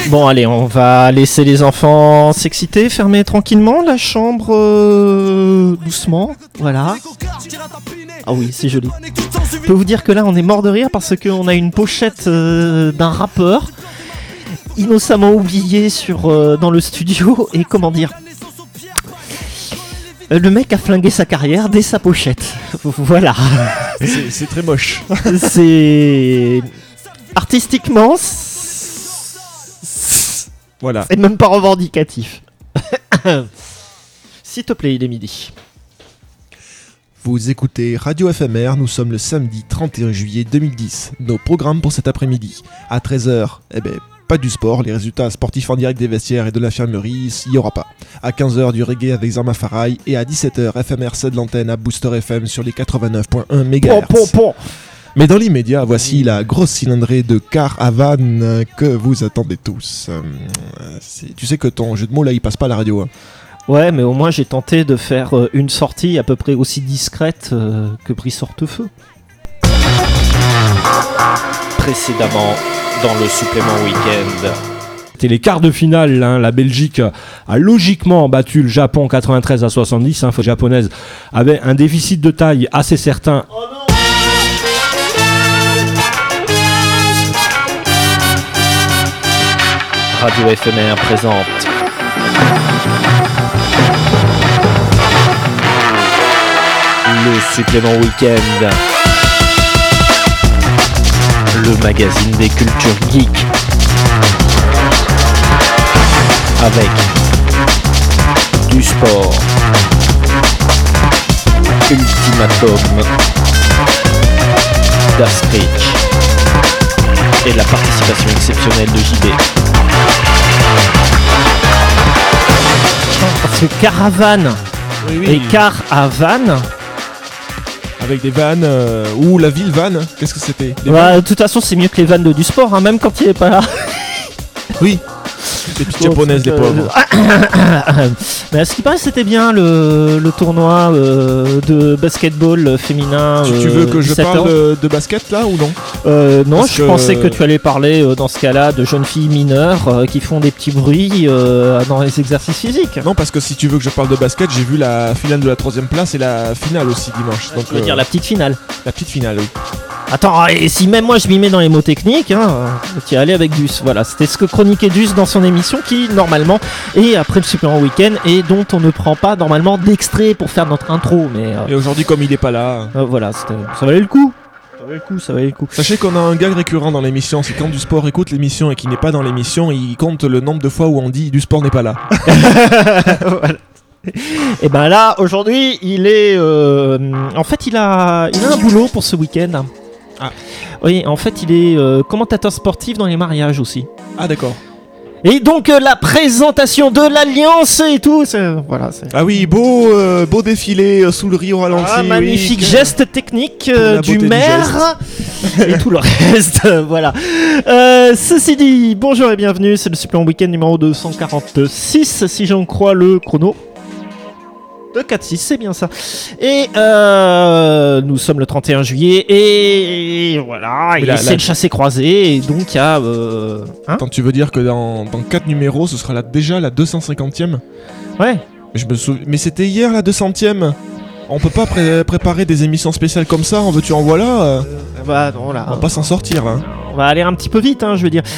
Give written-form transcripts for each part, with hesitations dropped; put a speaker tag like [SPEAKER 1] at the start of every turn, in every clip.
[SPEAKER 1] Bon, allez, on va laisser les enfants s'exciter, fermer tranquillement la chambre doucement. Voilà. Ah oui, c'est joli. Je peux vous dire que là, on est mort de rire parce qu'on a une pochette d'un rappeur innocemment oublié dans le studio. Et comment dire, le mec a flingué sa carrière dès sa pochette. Voilà.
[SPEAKER 2] C'est très moche.
[SPEAKER 1] C'est... Artistiquement...
[SPEAKER 2] Voilà.
[SPEAKER 1] C'est même pas revendicatif. S'il te plaît, il est midi.
[SPEAKER 2] Vous écoutez Radio FMR, nous sommes le samedi 31 juillet 2010. Nos programmes pour cet après-midi. À 13h, pas du sport, les résultats sportifs en direct des vestiaires et de l'infirmerie, il n'y aura pas. À 15h, du reggae avec Zama Farai. Et à 17h, FMR cède l'antenne à Booster FM sur les 89.1 MHz. Mais dans l'immédiat, voici la grosse cylindrée de Car Havane que vous attendez tous. Tu sais que ton jeu de mots là, il passe pas à la radio. Hein.
[SPEAKER 1] Ouais, mais au moins j'ai tenté de faire une sortie à peu près aussi discrète que Brice Hortefeux. Précédemment, dans le supplément week-end.
[SPEAKER 3] C'était les quarts de finale, hein. La Belgique a logiquement battu le Japon 93 à 70. La japonaise avait un déficit de taille assez certain. Oh non.
[SPEAKER 1] Radio FMR présente le supplément week-end, le magazine des cultures geeks, avec du sport, Ultimatum, d'Astridge et la participation exceptionnelle de JB. Parce que caravane et caravane
[SPEAKER 2] avec des vannes ou la ville vanne, qu'est-ce que c'était
[SPEAKER 1] de toute façon c'est mieux que les vannes du sport, hein, même quand il est pas là.
[SPEAKER 2] Oui. Les petites japonaises, les pauvres.
[SPEAKER 1] Mais à ce qui paraît, c'était bien le tournoi de basketball féminin.
[SPEAKER 2] Tu veux que je parle de basket là ou non
[SPEAKER 1] non, je pensais que tu allais parler dans ce cas-là de jeunes filles mineures qui font des petits bruits dans les exercices physiques.
[SPEAKER 2] Non, parce que si tu veux que je parle de basket, j'ai vu la finale de la 3ème place et la finale aussi dimanche. Donc,
[SPEAKER 1] tu veux dire la petite finale.
[SPEAKER 2] La petite finale, oui.
[SPEAKER 1] Attends, et si même moi je m'y mets dans les mots techniques, tu y allais avec Dus. Voilà, c'était ce que chroniquait Dus dans son émission qui, normalement, est après le supplément week-end et dont on ne prend pas normalement d'extrait pour faire notre intro. Mais,
[SPEAKER 2] et aujourd'hui, comme il n'est pas là...
[SPEAKER 1] voilà, ça valait le coup. Ça valait le coup.
[SPEAKER 2] Sachez qu'on a un gag récurrent dans l'émission, c'est quand Du Sport écoute l'émission et qu'il n'est pas dans l'émission, il compte le nombre de fois où on dit Du Sport n'est pas là.
[SPEAKER 1] Voilà. Et ben là, aujourd'hui, il est... en fait, il a un boulot pour ce week-end.
[SPEAKER 2] Ah.
[SPEAKER 1] Oui, en fait, il est commentateur sportif dans les mariages aussi.
[SPEAKER 2] Ah, d'accord.
[SPEAKER 1] Et donc, la présentation de l'Alliance et tout, voilà.
[SPEAKER 2] Ah oui, beau défilé sous le riz au ralenti.
[SPEAKER 1] Ah, magnifique geste technique du maire et tout le reste, voilà. Ceci dit, bonjour et bienvenue, c'est le supplément week-end numéro 246, si j'en crois le chrono. 246, c'est bien ça. Et nous sommes le 31 juillet et voilà, c'est le chassé-croisé et donc il y a...
[SPEAKER 2] Attends, tu veux dire que dans 4 numéros, ce sera déjà la 250e ?
[SPEAKER 1] Ouais.
[SPEAKER 2] Mais, mais c'était hier la 200e. On peut pas préparer des émissions spéciales comme ça, en veux-tu en voilà
[SPEAKER 1] Bah non, là...
[SPEAKER 2] On va pas s'en sortir, hein.
[SPEAKER 1] On va aller un petit peu vite, je veux dire.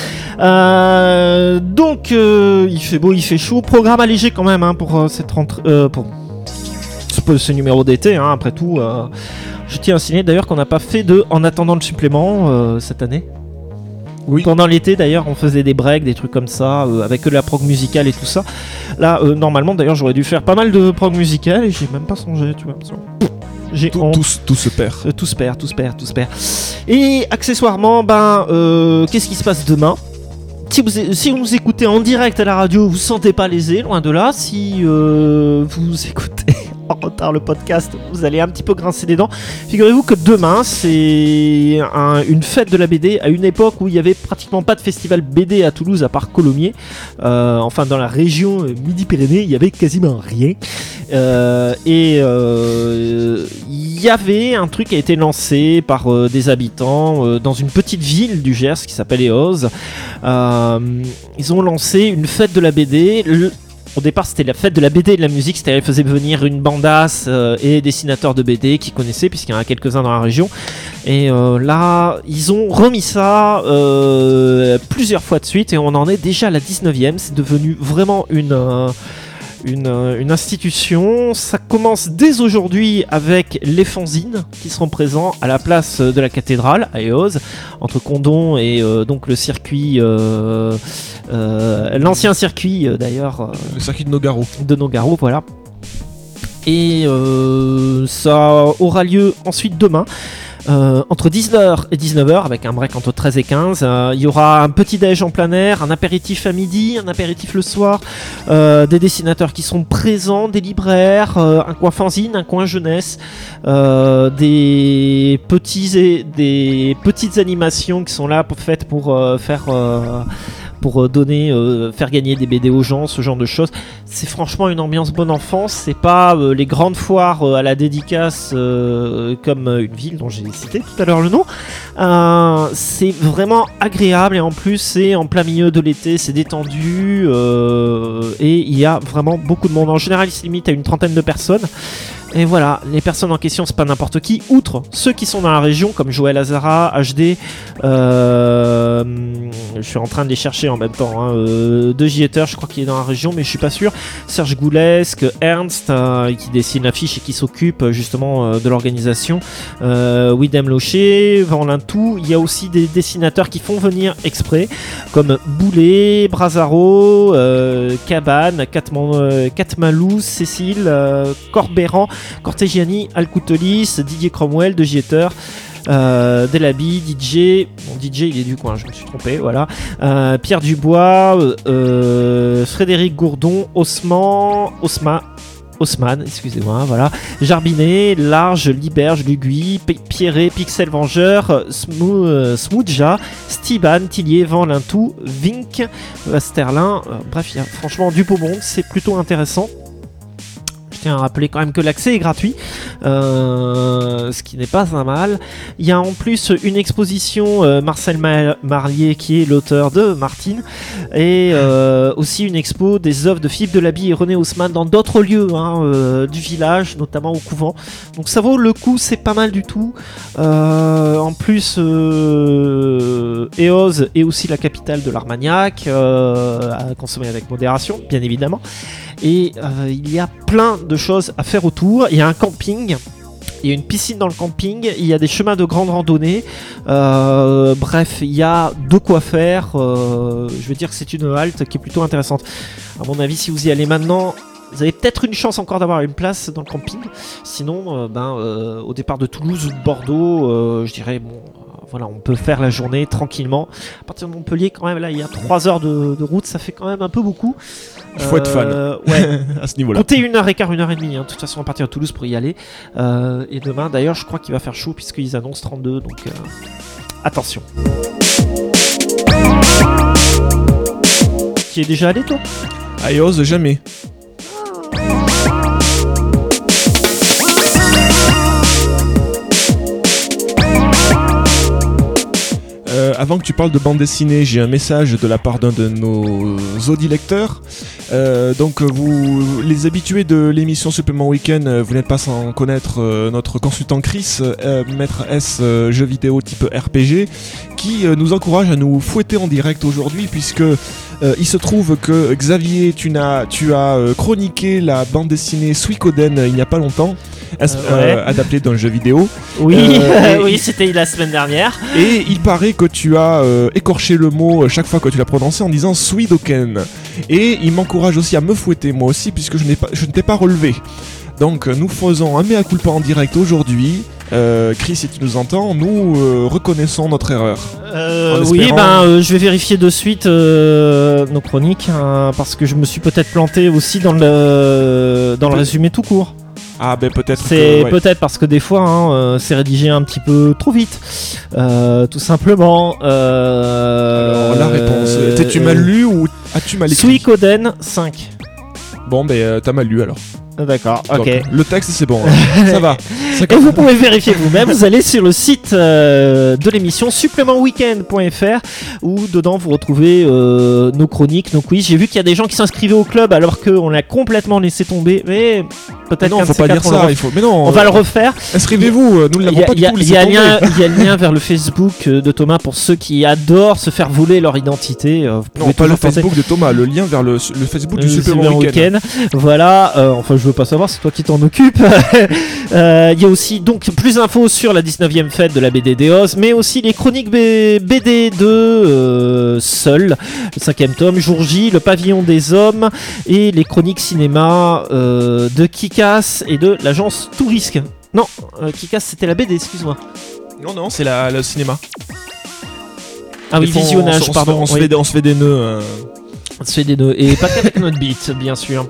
[SPEAKER 1] Donc, il fait beau, il fait chaud. Programme allégé quand même pour cette rentrée... pour ce numéro d'été, après tout. Je tiens à signaler d'ailleurs qu'on n'a pas fait de En attendant le supplément cette année.
[SPEAKER 2] Oui.
[SPEAKER 1] Pendant l'été d'ailleurs, on faisait des breaks, des trucs comme ça, avec la prog musicale et tout ça. Là, normalement d'ailleurs, j'aurais dû faire pas mal de prog musicale et j'ai même pas songé, tu vois.
[SPEAKER 2] Tout se perd.
[SPEAKER 1] Tout se perd. Et accessoirement, qu'est-ce qui se passe demain ? Si vous nous écoutez en direct à la radio, vous ne sentez pas lésé, loin de là. Si vous écoutez en retard le podcast, vous allez un petit peu grincer des dents. Figurez-vous que demain, c'est une fête de la BD à une époque où il n'y avait pratiquement pas de festival BD à Toulouse à part Colomiers. Enfin, dans la région Midi-Pyrénées, il y avait quasiment rien. Il y avait un truc qui a été lancé par des habitants dans une petite ville du Gers qui s'appelle Eoz. Ils ont lancé une fête de la BD. Au départ, c'était la fête de la BD et de la musique, c'est-à-dire ils faisaient venir une bandasse et dessinateurs de BD qu'ils connaissaient, puisqu'il y en a quelques-uns dans la région. Et là, ils ont remis ça plusieurs fois de suite, et on en est déjà à la 19e. C'est devenu vraiment une institution. Ça commence dès aujourd'hui avec les fanzines qui seront présents à la place de la cathédrale à Eoz, entre Condom et donc le circuit, l'ancien circuit d'ailleurs.
[SPEAKER 2] Le circuit de Nogaro.
[SPEAKER 1] De Nogaro, voilà. Et ça aura lieu ensuite demain. Entre 19h et 19h, avec un break entre 13 et 15, il y aura un petit déj en plein air, un apéritif à midi, un apéritif le soir, des dessinateurs qui seront présents, des libraires, un coin fanzine, un coin jeunesse, des petites animations qui sont là faites pour faire gagner des BD aux gens, ce genre de choses. C'est franchement une ambiance bonne enfance. C'est pas les grandes foires à la dédicace comme une ville dont j'ai cité tout à l'heure le nom. C'est vraiment agréable, et en plus c'est en plein milieu de l'été, c'est détendu, et il y a vraiment beaucoup de monde. En général, il se limite à une trentaine de personnes. Et voilà, les personnes en question, c'est pas n'importe qui, outre ceux qui sont dans la région, comme Joël Azara, HD, je suis en train de les chercher en même temps, De Jeter, je crois qu'il est dans la région, mais je suis pas sûr, Serge Goulesque, Ernst, qui dessine l'affiche et qui s'occupe justement de l'organisation, Widem Locher, Van Lintou. Il y a aussi des dessinateurs qui font venir exprès, comme Boulet, Brazaro, Cabane, Katmalou, Cécile, Corbéran, Cortegiani, Alcoutelis, Didier Cromwell, De Jeter, Delaby, DJ, bon, DJ il est du coin, je me suis trompé, voilà, Pierre Dubois, Frédéric Gourdon, Haussmann, excusez-moi, voilà, Jarbinet, Large, Liberge, Lugui, Pierret, Pixel Vengeur, Smoudja, Stiban, Tillier, Van Lintou, Vink, Sterlin, bref, il y a franchement du beau monde, c'est plutôt intéressant. Je tiens à rappeler quand même que l'accès est gratuit, ce qui n'est pas un mal. Il y a en plus une exposition Marcel Marlier, qui est l'auteur de Martine, et aussi une expo des œuvres de Philippe Delaby et René Haussmann dans d'autres lieux du village, notamment au couvent. Donc ça vaut le coup, c'est pas mal du tout. En plus, Eoz est aussi la capitale de l'Armagnac, à consommer avec modération, bien évidemment. Et il y a plein de choses à faire autour. Il y a un camping, il y a une piscine dans le camping, il y a des chemins de grande randonnée. Bref, il y a de quoi faire. Je veux dire que c'est une halte qui est plutôt intéressante. À mon avis, si vous y allez maintenant, vous avez peut-être une chance encore d'avoir une place dans le camping. Sinon, au départ de Toulouse ou de Bordeaux, je dirais bon. Voilà, on peut faire la journée tranquillement. À partir de Montpellier, quand même, là, il y a 3 heures de route, ça fait quand même un peu beaucoup.
[SPEAKER 2] Il faut être fan
[SPEAKER 1] ouais.
[SPEAKER 2] à ce niveau-là.
[SPEAKER 1] Comptez 1h15, 1h30, de toute façon, à partir de Toulouse pour y aller. Et demain, d'ailleurs, je crois qu'il va faire chaud puisqu'ils annoncent 32, donc attention. Tu y es déjà allé, toi ?
[SPEAKER 2] À Eoz, jamais. Avant que tu parles de bande dessinée, j'ai un message de la part d'un de nos audilecteurs. Donc vous, les habitués de l'émission Supplément Week-end, vous n'êtes pas sans connaître notre consultant Chris, maître S jeux vidéo type RPG, qui nous encourage à nous fouetter en direct aujourd'hui, puisque il se trouve que Xavier, tu as chroniqué la bande dessinée Suikoden il n'y a pas longtemps, adaptée d'un jeu vidéo.
[SPEAKER 1] Oui, oui, c'était la semaine dernière.
[SPEAKER 2] Et il paraît que tu as écorché le mot chaque fois que tu l'as prononcé en disant Suidoken. Et il m'encourage aussi à me fouetter moi aussi, puisque je ne t'ai pas relevé. Donc nous faisons un mea culpa en direct aujourd'hui. Chris, si tu nous entends, nous reconnaissons notre erreur.
[SPEAKER 1] Oui, je vais vérifier de suite nos chroniques, parce que je me suis peut-être planté aussi dans le résumé tout court.
[SPEAKER 2] Ah ben peut-être.
[SPEAKER 1] C'est peut-être parce que des fois, c'est rédigé un petit peu trop vite, tout simplement.
[SPEAKER 2] Alors la réponse. Tu mal lu ou as-tu mal écrit?
[SPEAKER 1] Suikoden 5.
[SPEAKER 2] Bon ben t'as mal lu alors.
[SPEAKER 1] D'accord, ok.
[SPEAKER 2] Donc, le texte c'est bon, ça va.
[SPEAKER 1] Et vous pouvez vérifier vous-même, vous allez sur le site de l'émission supplémentweekend.fr où dedans vous retrouvez nos chroniques, nos quiz. J'ai vu qu'il y a des gens qui s'inscrivaient au club alors qu'on l'a complètement laissé tomber, mais peut-être
[SPEAKER 2] non, faut pas dire ça, mais non,
[SPEAKER 1] on va le refaire.
[SPEAKER 2] Inscrivez-vous, nous ne l'avons pas du tout laissé tomber.
[SPEAKER 1] Il y a le lien vers le Facebook de Thomas pour ceux qui adorent se faire voler leur identité. Vous pouvez
[SPEAKER 2] non, pas le Facebook de Thomas, le lien vers le Facebook du Supplément Weekend.
[SPEAKER 1] Voilà, enfin je veux pas savoir, c'est toi qui t'en occupes. Il y a aussi donc plus d'infos sur la 19e fête de la BD d'Eos, mais aussi les chroniques BD de Seul, le 5e tome, Jour J, le pavillon des hommes et les chroniques cinéma de Kick-Ass et de l'agence Tourisque. Non, Kick-Ass c'était la BD, excuse-moi.
[SPEAKER 2] Non, c'est le cinéma.
[SPEAKER 1] Ah oui, visionnage, pardon.
[SPEAKER 2] On se fait des nœuds.
[SPEAKER 1] On se fait des nœuds, et pas qu'avec notre beat, bien sûr.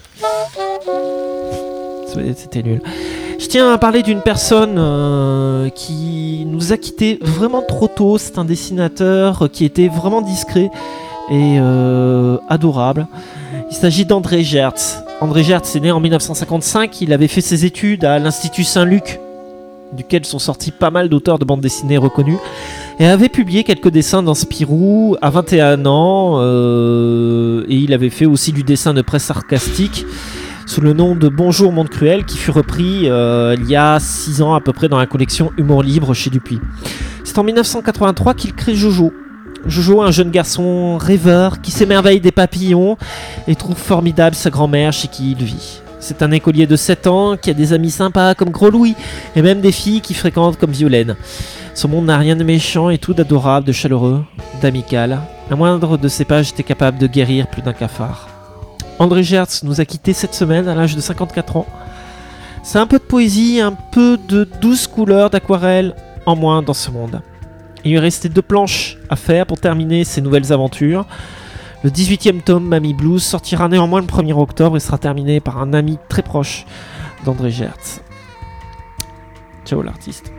[SPEAKER 1] C'était nul. Je tiens à parler d'une personne qui nous a quittés vraiment trop tôt. C'est un dessinateur qui était vraiment discret et adorable. Il s'agit d'André Gertz. André Gertz est né en 1955. Il avait fait ses études à l'Institut Saint-Luc, duquel sont sortis pas mal d'auteurs de bande dessinée reconnus, et avait publié quelques dessins dans Spirou à 21 ans. Et il avait fait aussi du dessin de presse sarcastique sous le nom de Bonjour Monde Cruel, qui fut repris il y a 6 ans à peu près dans la collection Humour Libre chez Dupuis. C'est en 1983 qu'il crée Jojo. Jojo, un jeune garçon rêveur qui s'émerveille des papillons et trouve formidable sa grand-mère chez qui il vit. C'est un écolier de 7 ans qui a des amis sympas comme Gros Louis et même des filles qui fréquentent comme Violaine. Son monde n'a rien de méchant et tout d'adorable, de chaleureux, d'amical. La moindre de ses pages était capable de guérir plus d'un cafard. André Gertz nous a quittés cette semaine à l'âge de 54 ans. C'est un peu de poésie, un peu de douces couleurs d'aquarelle en moins dans ce monde. Il lui restait 2 planches à faire pour terminer ses nouvelles aventures. Le 18e tome, Mamie Blues, sortira néanmoins le 1er octobre et sera terminé par un ami très proche d'André Gertz. Ciao l'artiste.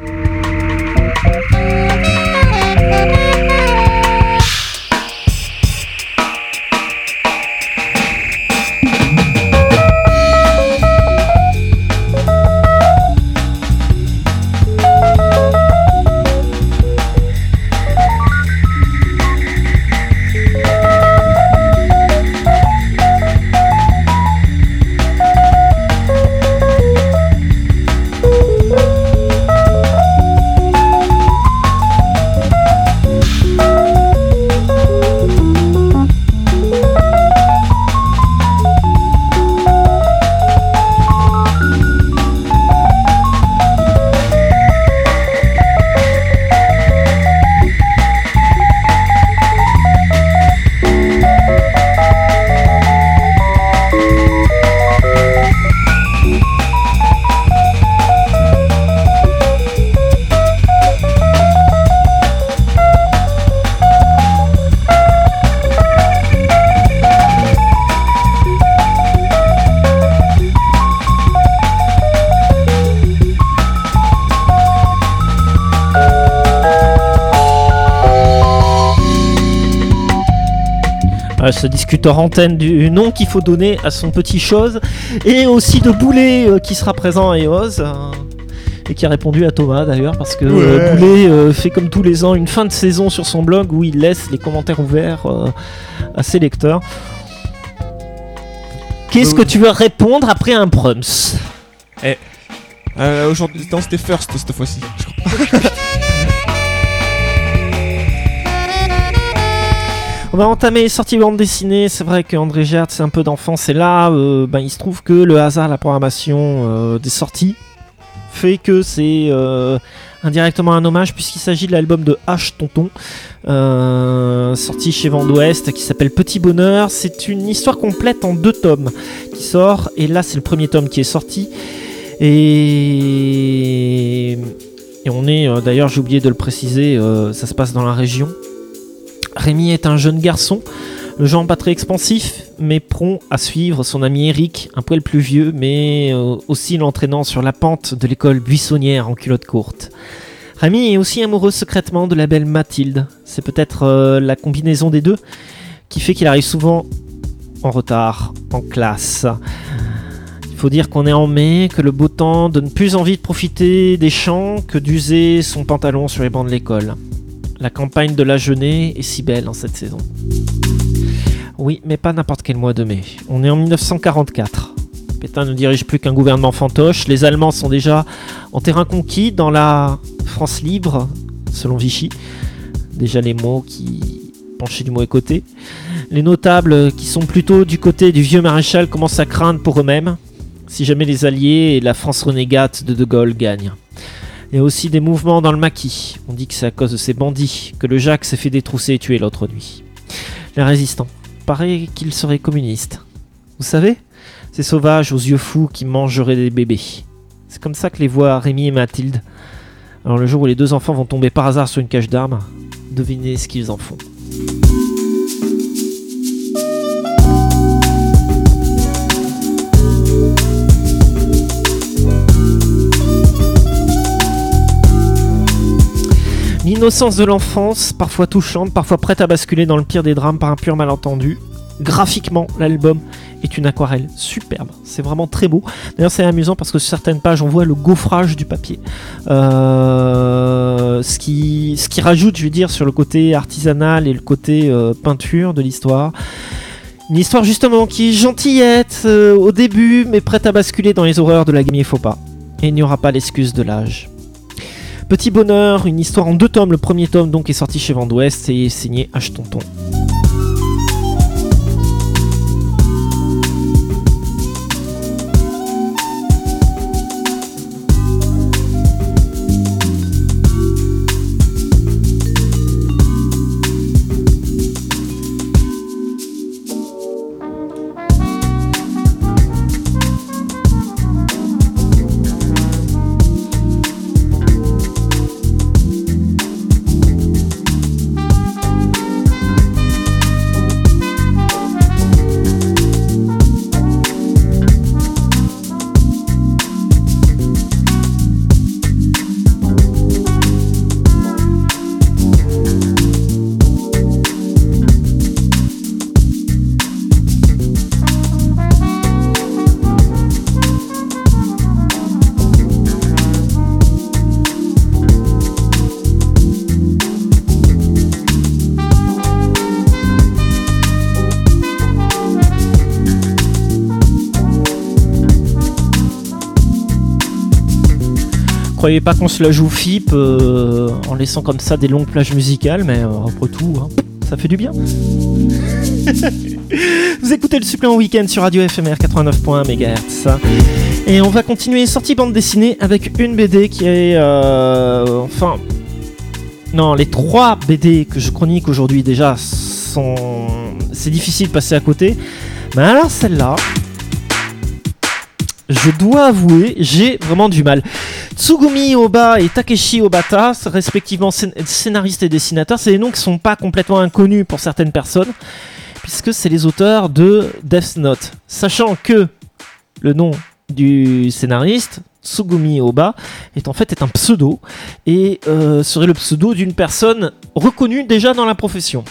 [SPEAKER 1] Se discute hors antenne du nom qu'il faut donner à son petit chose, et aussi de Boulet qui sera présent à EOS et qui a répondu à Thomas d'ailleurs, parce que Boulet fait comme tous les ans une fin de saison sur son blog où il laisse les commentaires ouverts à ses lecteurs. Qu'est-ce que tu veux répondre après un prums?
[SPEAKER 2] Aujourd'hui, c'était First cette fois-ci.
[SPEAKER 1] On va entamer les sorties bande dessinée. C'est vrai qu'André Gertz, c'est un peu d'enfance. Et là, il se trouve que le hasard, la programmation des sorties fait que c'est indirectement un hommage, puisqu'il s'agit de l'album de H Tonton, sorti chez Vent d'Ouest, qui s'appelle Petit Bonheur. C'est une histoire complète en 2 tomes qui sort. Et là, c'est le premier tome qui est sorti. Et on est, d'ailleurs, j'ai oublié de le préciser, ça se passe dans la région. Rémi est un jeune garçon, Le genre pas très expansif, mais prompt à suivre son ami Eric, un poil plus vieux, mais aussi l'entraînant sur la pente de l'école buissonnière en culotte courte. Rémi est aussi amoureux secrètement de la belle Mathilde. C'est peut-être la combinaison des deux qui fait qu'il arrive souvent en retard en classe. Il faut dire qu'on est en mai, que le beau temps donne plus envie de profiter des champs que d'user son pantalon sur les bancs de l'école. La campagne de la Genée est si belle en cette saison. Oui, mais pas n'importe quel mois de mai. On est en 1944. Pétain ne dirige plus qu'un gouvernement fantoche. Les Allemands sont déjà en terrain conquis dans la France libre, selon Vichy. Déjà les mots qui penchaient du mauvais côté. Les notables qui sont plutôt du côté du vieux maréchal commencent à craindre pour eux-mêmes, si jamais les Alliés et la France renégate de Gaulle gagnent. Il y a aussi des mouvements dans le maquis. On dit que c'est à cause de ces bandits que le Jacques s'est fait détrousser et tuer l'autre nuit. Les résistants. Paraît qu'ils seraient communistes. Vous savez, ces sauvages aux yeux fous qui mangeraient des bébés. C'est comme ça que les voient Rémi et Mathilde. Alors le jour où les deux enfants vont tomber par hasard sur une cache d'armes, devinez ce qu'ils en font. L'innocence de l'enfance, parfois touchante, parfois prête à basculer dans le pire des drames par un pur malentendu. Graphiquement, l'album est une aquarelle superbe. C'est vraiment très beau. D'ailleurs, c'est amusant parce que sur certaines pages, on voit le gaufrage du papier. Ce qui rajoute, je veux dire, sur le côté artisanal et le côté peinture de l'histoire. Une histoire justement qui est gentillette au début, mais prête à basculer dans les horreurs de la gamine faux pas. Et il n'y aura pas l'excuse de l'âge. Petit bonheur, une histoire en 2 tomes. Le premier tome donc est sorti chez Vent d'Ouest et est signé H. Tonton. Croyez pas qu'on se la joue FIP en laissant comme ça des longues plages musicales, mais après tout, hein, ça fait du bien. Vous écoutez le Supplément Week-end sur Radio FMR 89.1 MHz. Et on va continuer sortie bande dessinée avec une BD qui est... les 3 BD que je chronique aujourd'hui déjà sont... C'est difficile de passer à côté. Mais alors celle-là... Je dois avouer, j'ai vraiment du mal. Tsugumi Ohba et Takeshi Obata, respectivement scénaristes et dessinateurs, c'est des noms qui ne sont pas complètement inconnus pour certaines personnes, puisque c'est les auteurs de Death Note. Sachant que le nom du scénariste, Tsugumi Ohba, est un pseudo, et serait le pseudo d'une personne reconnue déjà dans la profession.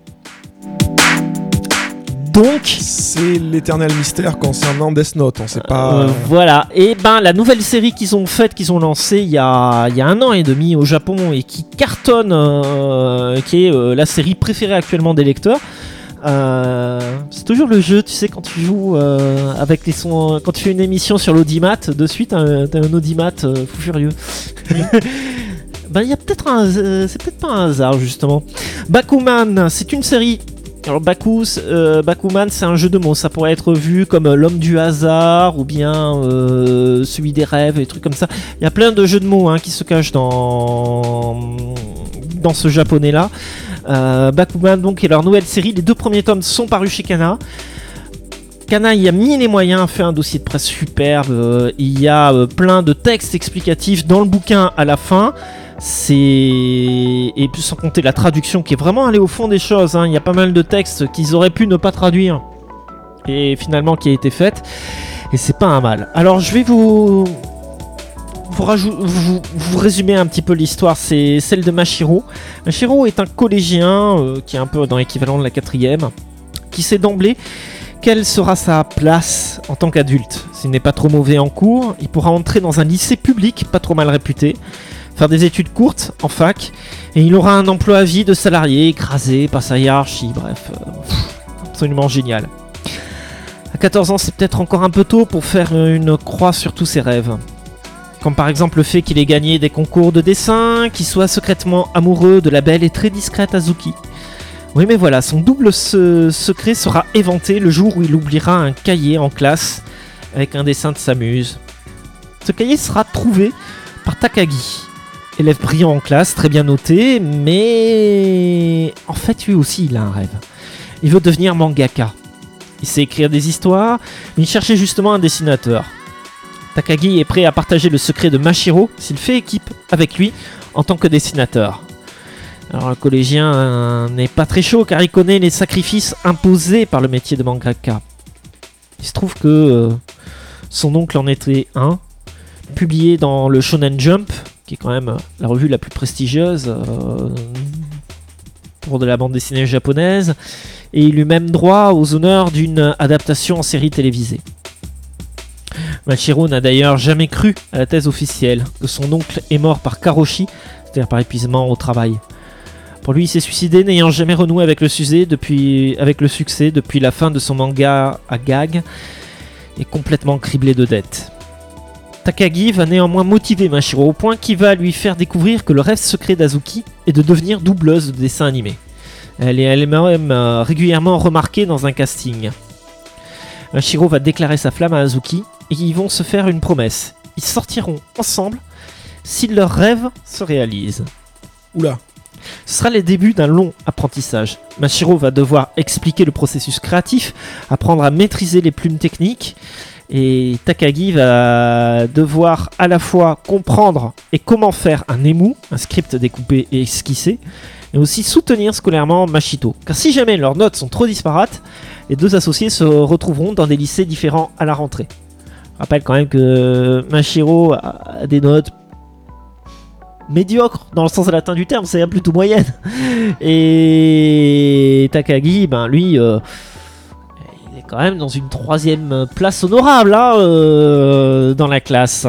[SPEAKER 1] Donc,
[SPEAKER 2] c'est l'éternel mystère concernant Death Note, on sait pas...
[SPEAKER 1] voilà, et la nouvelle série qu'ils ont lancée il y a 1 an et demi au Japon et qui cartonne, qui est la série préférée actuellement des lecteurs. C'est toujours le jeu, tu sais, quand tu joues avec les sons, quand tu fais une émission sur l'audimat, de suite t'as un audimat fou furieux. Il y a c'est peut-être pas un hasard justement. Bakuman, c'est une série. Alors Bakuman, c'est un jeu de mots, ça pourrait être vu comme l'homme du hasard ou bien celui des rêves, des trucs comme ça. Il y a plein de jeux de mots qui se cachent dans ce japonais là. Bakuman donc est leur nouvelle série, les 2 premiers tomes sont parus chez Kana. Kana y a mis les moyens, a fait un dossier de presse superbe, il y a plein de textes explicatifs dans le bouquin à la fin. Et puis sans compter la traduction qui est vraiment allée au fond des choses, hein. Il y a pas mal de textes qu'ils auraient pu ne pas traduire et finalement qui a été faite, et c'est pas un mal. Alors je vais vous résumer un petit peu l'histoire. C'est celle de Mashiro. Mashiro est un collégien qui est un peu dans l'équivalent de la 4ème, qui sait d'emblée quelle sera sa place en tant qu'adulte. S'il n'est pas trop mauvais en cours, il pourra entrer dans un lycée public pas trop mal réputé, faire des études courtes en fac, et il aura un emploi à vie de salarié écrasé par sa hiérarchie. Bref, absolument génial. À 14 ans, c'est peut-être encore un peu tôt pour faire une croix sur tous ses rêves. Comme par exemple le fait qu'il ait gagné des concours de dessin, qu'il soit secrètement amoureux de la belle et très discrète Azuki. Oui, mais voilà, son double secret sera éventé le jour où il oubliera un cahier en classe avec un dessin de sa muse. Ce cahier sera trouvé par Takagi, élève brillant en classe, très bien noté, mais en fait lui aussi il a un rêve. Il veut devenir mangaka. Il sait écrire des histoires, mais il cherchait justement un dessinateur. Takagi est prêt à partager le secret de Mashiro s'il fait équipe avec lui en tant que dessinateur. Alors le collégien n'est pas très chaud car il connaît les sacrifices imposés par le métier de mangaka. Il se trouve que son oncle en était un, publié dans le Shonen Jump, qui est quand même la revue la plus prestigieuse pour de la bande dessinée japonaise, et il eut même droit aux honneurs d'une adaptation en série télévisée. Mashiro n'a d'ailleurs jamais cru à la thèse officielle que son oncle est mort par karoshi, c'est-à-dire par épuisement au travail. Pour lui, il s'est suicidé n'ayant jamais renoué avec le succès depuis la fin de son manga à gag, et complètement criblé de dettes. Takagi va néanmoins motiver Mashiro au point qu'il va lui faire découvrir que le rêve secret d'Azuki est de devenir doubleuse de dessins animés. Elle est elle-même régulièrement remarquée dans un casting. Mashiro va déclarer sa flamme à Azuki et ils vont se faire une promesse. Ils sortiront ensemble si leur rêve se réalise.
[SPEAKER 2] Oula.
[SPEAKER 1] Ce sera les débuts d'un long apprentissage. Mashiro va devoir expliquer le processus créatif, apprendre à maîtriser les plumes techniques, et Takagi va devoir à la fois comprendre et comment faire un émou, un script découpé et esquissé, et aussi soutenir scolairement Mashito. Car si jamais leurs notes sont trop disparates, les deux associés se retrouveront dans des lycées différents à la rentrée. Je rappelle quand même que Mashiro a des notes médiocre dans le sens latin du terme, c'est plutôt moyenne. Et Takagi, lui, il est quand même dans une 3ème place honorable dans la classe.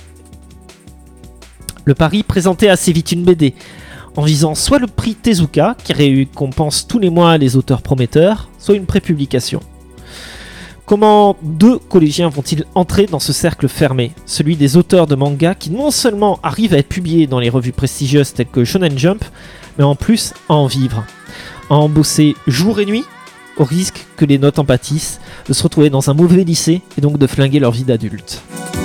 [SPEAKER 1] Le pari présentait assez vite une BD, en visant soit le prix Tezuka, qui récompense tous les mois les auteurs prometteurs, soit une prépublication. Comment 2 collégiens vont-ils entrer dans ce cercle fermé, celui des auteurs de manga qui non seulement arrivent à être publiés dans les revues prestigieuses telles que Shonen Jump, mais en plus à en vivre, à en bosser jour et nuit, au risque que les notes en pâtissent, de se retrouver dans un mauvais lycée et donc de flinguer leur vie d'adulte.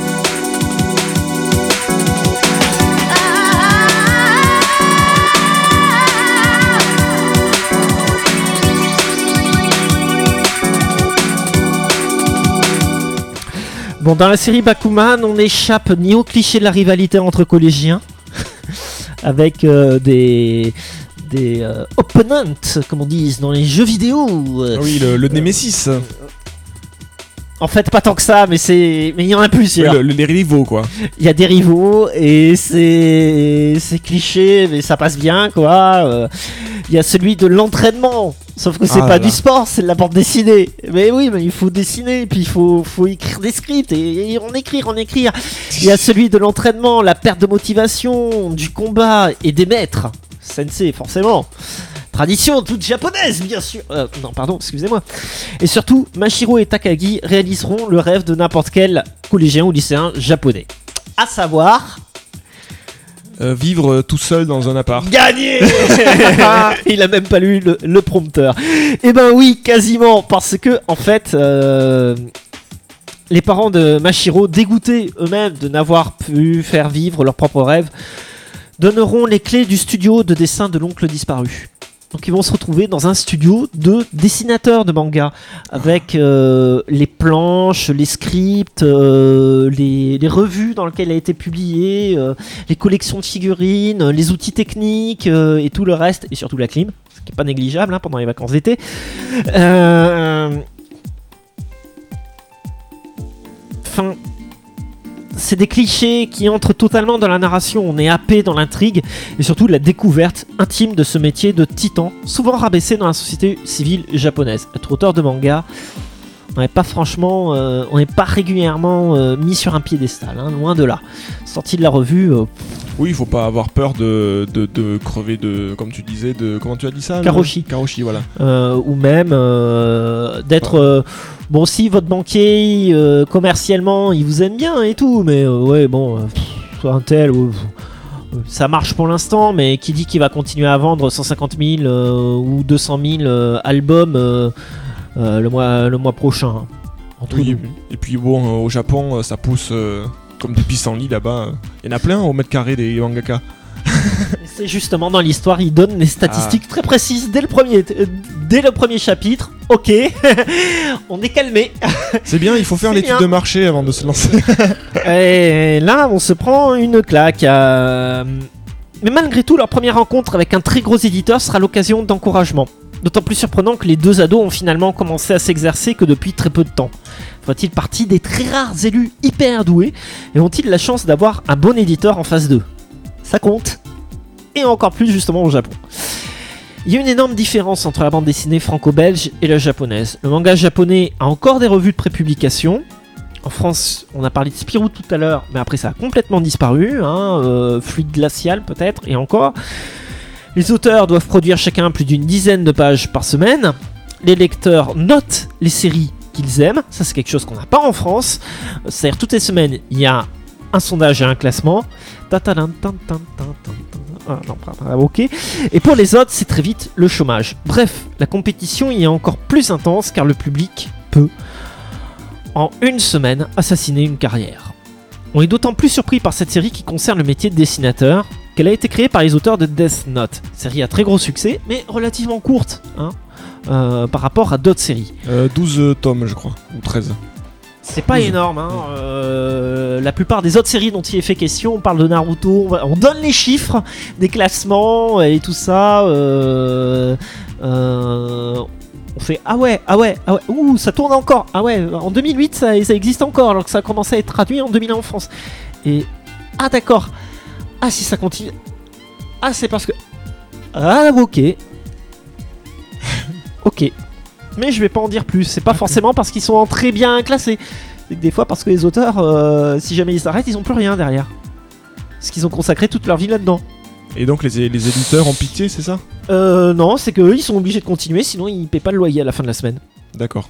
[SPEAKER 1] Bon, dans la série Bakuman, on n'échappe ni au cliché de la rivalité entre collégiens, avec des opponents, comme on dit dans les jeux vidéo.
[SPEAKER 2] Oui, le Nemesis.
[SPEAKER 1] En fait, pas tant que ça, mais il y en a plusieurs.
[SPEAKER 2] Oui, les rivaux, quoi.
[SPEAKER 1] Il y a des rivaux, et c'est cliché, mais ça passe bien, quoi. Il y a celui de l'entraînement. Sauf que c'est pas du sport, c'est de la bande dessinée. Mais oui, mais il faut dessiner, puis il faut écrire des scripts, et en écrire. Il y a celui de l'entraînement, la perte de motivation, du combat, et des maîtres. Sensei, forcément. Tradition toute japonaise, bien sûr. Non, pardon, excusez-moi. Et surtout, Mashiro et Takagi réaliseront le rêve de n'importe quel collégien ou lycéen japonais. À savoir...
[SPEAKER 2] vivre tout seul dans un appart.
[SPEAKER 1] Gagné. Il a même pas lu le prompteur. Eh ben oui, quasiment, parce que en fait, les parents de Mashiro, dégoûtés eux-mêmes de n'avoir pu faire vivre leur propre rêve, donneront les clés du studio de dessin de l'oncle disparu. Donc ils vont se retrouver dans un studio de dessinateurs de manga avec les planches, les scripts, les revues dans lesquelles a été publié, les collections de figurines, les outils techniques et tout le reste, et surtout la clim, ce qui n'est pas négligeable pendant les vacances d'été. Enfin, c'est des clichés qui entrent totalement dans la narration, on est happé dans l'intrigue et surtout la découverte intime de ce métier de titan, souvent rabaissé dans la société civile japonaise. Être auteur de manga, on n'est pas régulièrement mis sur un piédestal, loin de là. Sorti de la revue...
[SPEAKER 2] Oui, il faut pas avoir peur de crever de, comme tu disais, de, comment tu as dit ça,
[SPEAKER 1] Karoshi.
[SPEAKER 2] Karoshi, voilà.
[SPEAKER 1] Ou même d'être... bon, si votre banquier, commercialement, il vous aime bien et tout, mais soit un tel... ça marche pour l'instant, mais qui dit qu'il va continuer à vendre 150 000 ou 200 000 albums le mois prochain.
[SPEAKER 2] Oui, et puis bon, au Japon, ça pousse... comme des pissenlits là-bas. Il y en a plein au mètre carré des mangaka.
[SPEAKER 1] C'est justement dans l'histoire, il donne des statistiques très précises dès le premier chapitre. Ok, on est calmé.
[SPEAKER 2] C'est bien, il faut faire l'étude de marché avant de se lancer.
[SPEAKER 1] Et là, on se prend une claque. Mais malgré tout, leur première rencontre avec un très gros éditeur sera l'occasion d'encouragement. D'autant plus surprenant que les deux ados ont finalement commencé à s'exercer que depuis très peu de temps. Font-ils partie des très rares élus hyper doués et ont-ils la chance d'avoir un bon éditeur en face d'eux ? Ça compte. Et encore plus justement au Japon. Il y a une énorme différence entre la bande dessinée franco-belge et la japonaise. Le manga japonais a encore des revues de prépublication. En France, on a parlé de Spirou tout à l'heure, mais après ça a complètement disparu. Fluide glacial peut-être, et encore. Les auteurs doivent produire chacun plus d'une dizaine de pages par semaine. Les lecteurs notent les séries qu'ils aiment. Ça, c'est quelque chose qu'on n'a pas en France. C'est-à-dire, toutes les semaines, il y a un sondage et un classement. Ok. Et pour les autres, c'est très vite le chômage. Bref, la compétition y est encore plus intense car le public peut, en une semaine, assassiner une carrière. On est d'autant plus surpris par cette série qui concerne le métier de dessinateur qu'elle a été créée par les auteurs de Death Note. Série à très gros succès, mais relativement courte par rapport à d'autres séries.
[SPEAKER 2] 12 tomes, je crois, ou 13.
[SPEAKER 1] C'est pas énorme. La plupart des autres séries dont il est fait question, on parle de Naruto, on donne les chiffres des classements et tout ça. On fait ah ouais, ouh, ça tourne encore. Ah ouais, en 2008 ça existe encore alors que ça a commencé à être traduit en 2001 en France. Et ah d'accord. Ah si ça continue. Ah c'est parce que ok. Ok. Mais je vais pas en dire plus. C'est pas forcément parce qu'ils sont très bien classés. C'est que des fois parce que les auteurs, si jamais ils s'arrêtent, ils ont plus rien derrière. Parce qu'ils ont consacré toute leur vie là-dedans.
[SPEAKER 2] Et donc les éditeurs ont pitié, c'est ça ?
[SPEAKER 1] Non, c'est qu'eux ils sont obligés de continuer, sinon ils paient pas le loyer à la fin de la semaine.
[SPEAKER 2] D'accord.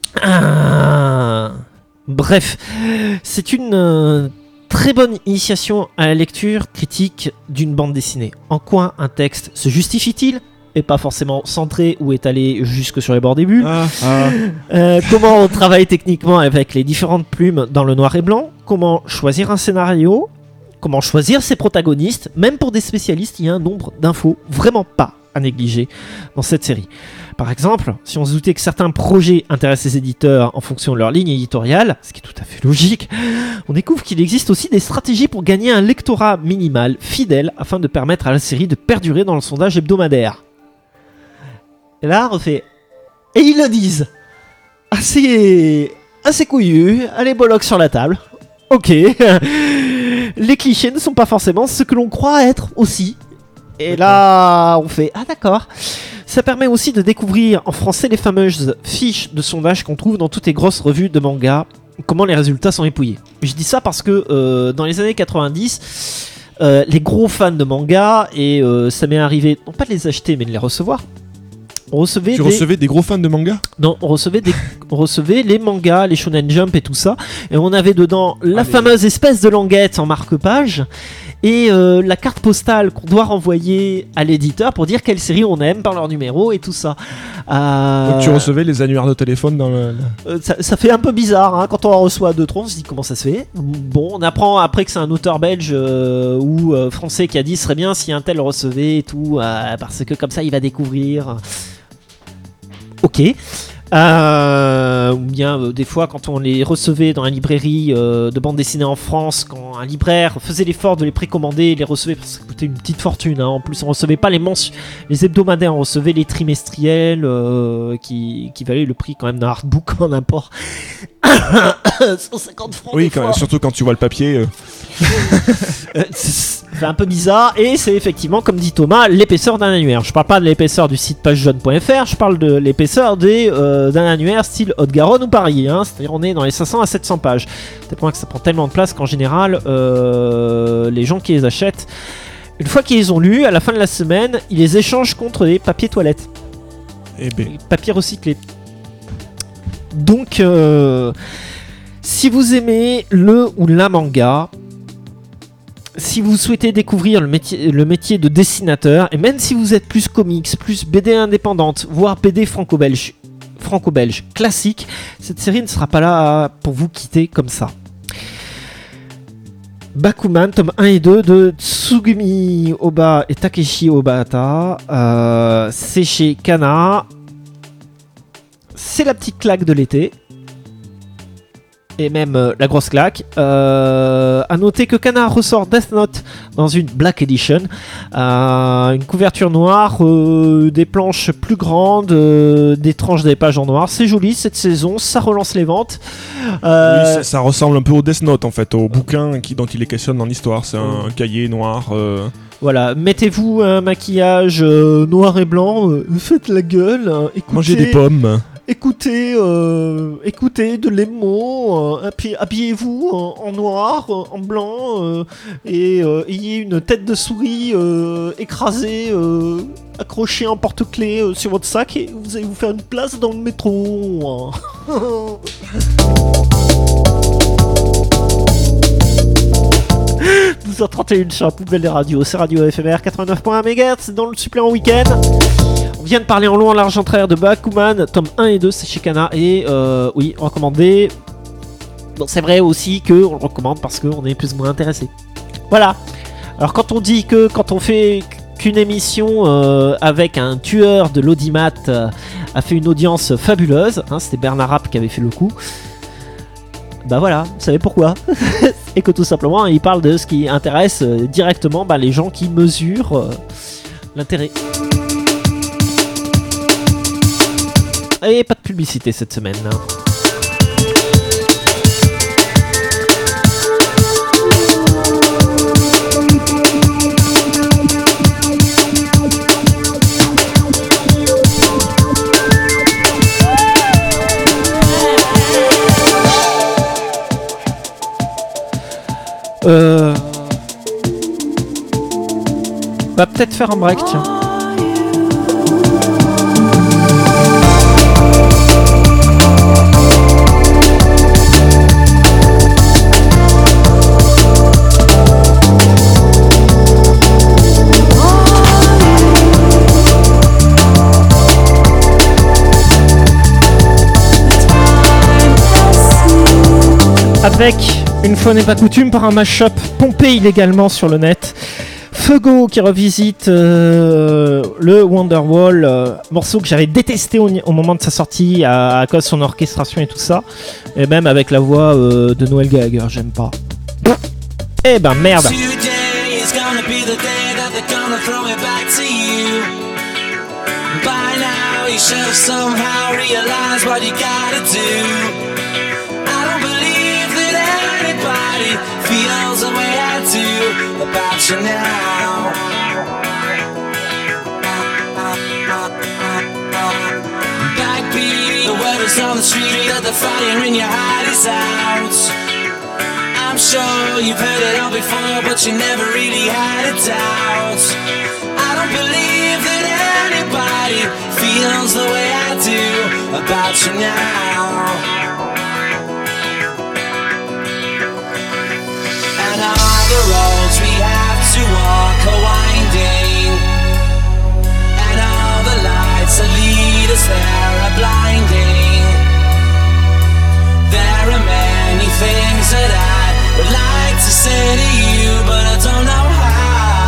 [SPEAKER 1] Bref, c'est une très bonne initiation à la lecture critique d'une bande dessinée. En quoi un texte se justifie-t-il ? Et pas forcément centré ou étalé jusque sur les bords des bulles. Comment on travaille techniquement avec les différentes plumes dans le noir et blanc. Comment choisir un scénario. Comment choisir ses protagonistes. Même pour des spécialistes, il y a un nombre d'infos vraiment pas à négliger dans cette série. Par exemple, si on se doutait que certains projets intéressent les éditeurs en fonction de leur ligne éditoriale, ce qui est tout à fait logique, on découvre qu'il existe aussi des stratégies pour gagner un lectorat minimal fidèle afin de permettre à la série de perdurer dans le sondage hebdomadaire. Et là, on fait... Et ils le disent. Assez couillu, allez bollock sur la table. Ok. Les clichés ne sont pas forcément ce que l'on croit être aussi. Et là, on fait... Ah d'accord. Ça permet aussi de découvrir en français les fameuses fiches de sondage qu'on trouve dans toutes les grosses revues de manga. Comment les résultats sont épouillés. Je dis ça parce que dans les années 90, les gros fans de manga, et ça m'est arrivé, non pas de les acheter, mais de les recevoir, On recevait
[SPEAKER 2] Tu recevais des gros fans de manga?
[SPEAKER 1] Non, on recevait les mangas, les Shonen Jump et tout ça. Et on avait dedans la fameuse espèce de languette en marque-page et la carte postale qu'on doit renvoyer à l'éditeur pour dire quelle série on aime par leur numéro et tout ça.
[SPEAKER 2] Donc tu recevais les annuaires de téléphone dans le...
[SPEAKER 1] Ça fait un peu bizarre hein, quand on en reçoit 2-3, on se dit comment ça se fait. Bon, on apprend après que c'est un auteur belge ou français qui a dit ce serait bien si un tel recevait et tout, parce que comme ça il va découvrir... Ok. Ou bien des fois quand on les recevait dans la librairie de bande dessinée en France, quand un libraire faisait l'effort de les précommander, il les recevait parce que ça coûtait une petite fortune hein. En plus on recevait pas les hebdomadaires, on recevait les trimestriels qui valaient le prix quand même d'un artbook en import. 150 francs.
[SPEAKER 2] Oui, surtout quand tu vois le papier.
[SPEAKER 1] C'est un peu bizarre et c'est effectivement, comme dit Thomas, l'épaisseur d'un annuaire. Je parle pas de l'épaisseur du site pagejaune.fr, je parle de l'épaisseur d'un annuaire style Haute-Garonne ou Paris hein. C'est-à-dire on est dans les 500 à 700 pages. C'est pour ça que ça prend tellement de place qu'en général les gens qui les achètent, une fois qu'ils les ont lus, à la fin de la semaine, ils les échangent contre des papiers toilettes. Papier recyclé. Donc si vous aimez le ou la manga, si vous souhaitez découvrir le métier de dessinateur, et même si vous êtes plus comics, plus BD indépendante, voire BD franco-belge classique, cette série ne sera pas là pour vous quitter comme ça. Bakuman, tome 1 et 2 de Tsugumi Oba et Takeshi Obata, c'est chez Kana. C'est la petite claque de l'été. Et même la grosse claque. À noter que Kana ressort Death Note dans une Black Edition. Une couverture noire, des planches plus grandes, des tranches des pages en noir. C'est joli cette saison, ça relance les ventes.
[SPEAKER 2] Oui, ça ressemble un peu au Death Note en fait, au bouquin dont il est question dans l'histoire. C'est un cahier noir.
[SPEAKER 1] Voilà, mettez-vous un maquillage noir et blanc, faites la gueule, écoutez,
[SPEAKER 2] mangez des pommes.
[SPEAKER 1] Écoutez de l'émo, puis habillez-vous en noir, en blanc, et ayez une tête de souris écrasée, accrochée en porte-clés sur votre sac, et vous allez vous faire une place dans le métro. 12h31 sur la poubelle des radios, c'est Radio FMR 89.1 MHz dans le supplément week-end. On vient de parler en long, en large, en travers de Bakuman, tome 1 et 2, c'est chez Kana, et oui, recommandé. Bon, c'est vrai aussi qu'on le recommande parce qu'on est plus ou moins intéressé. Voilà. Alors quand on dit que quand on fait qu'une émission avec un tueur de l'audimat a fait une audience fabuleuse, hein, c'était Bernard Rapp qui avait fait le coup. Bah voilà, vous savez pourquoi. Et que tout simplement, il parle de ce qui intéresse directement les gens qui mesurent l'intérêt. Et pas de publicité cette semaine. Va peut-être faire un break, tiens. Avec, une fois n'est pas coutume, par un mash-up pompé illégalement sur le net. Fugo qui revisite le Wonderwall, morceau que j'avais détesté au moment de sa sortie à cause de son orchestration et tout ça. Et même avec la voix de Noel Gallagher, j'aime pas. Eh ben merde.
[SPEAKER 4] Feels the way I do about you now. Backbeat, the word is on the street that the fire in your heart is out. I'm sure you've heard it all before, but you never really had a doubt. I don't don't believe that anybody feels the way I do about you now. And all the roads we have to walk are winding, and all the lights that lead us there are blinding. There are many things that I would like to say to you, but I don't know how.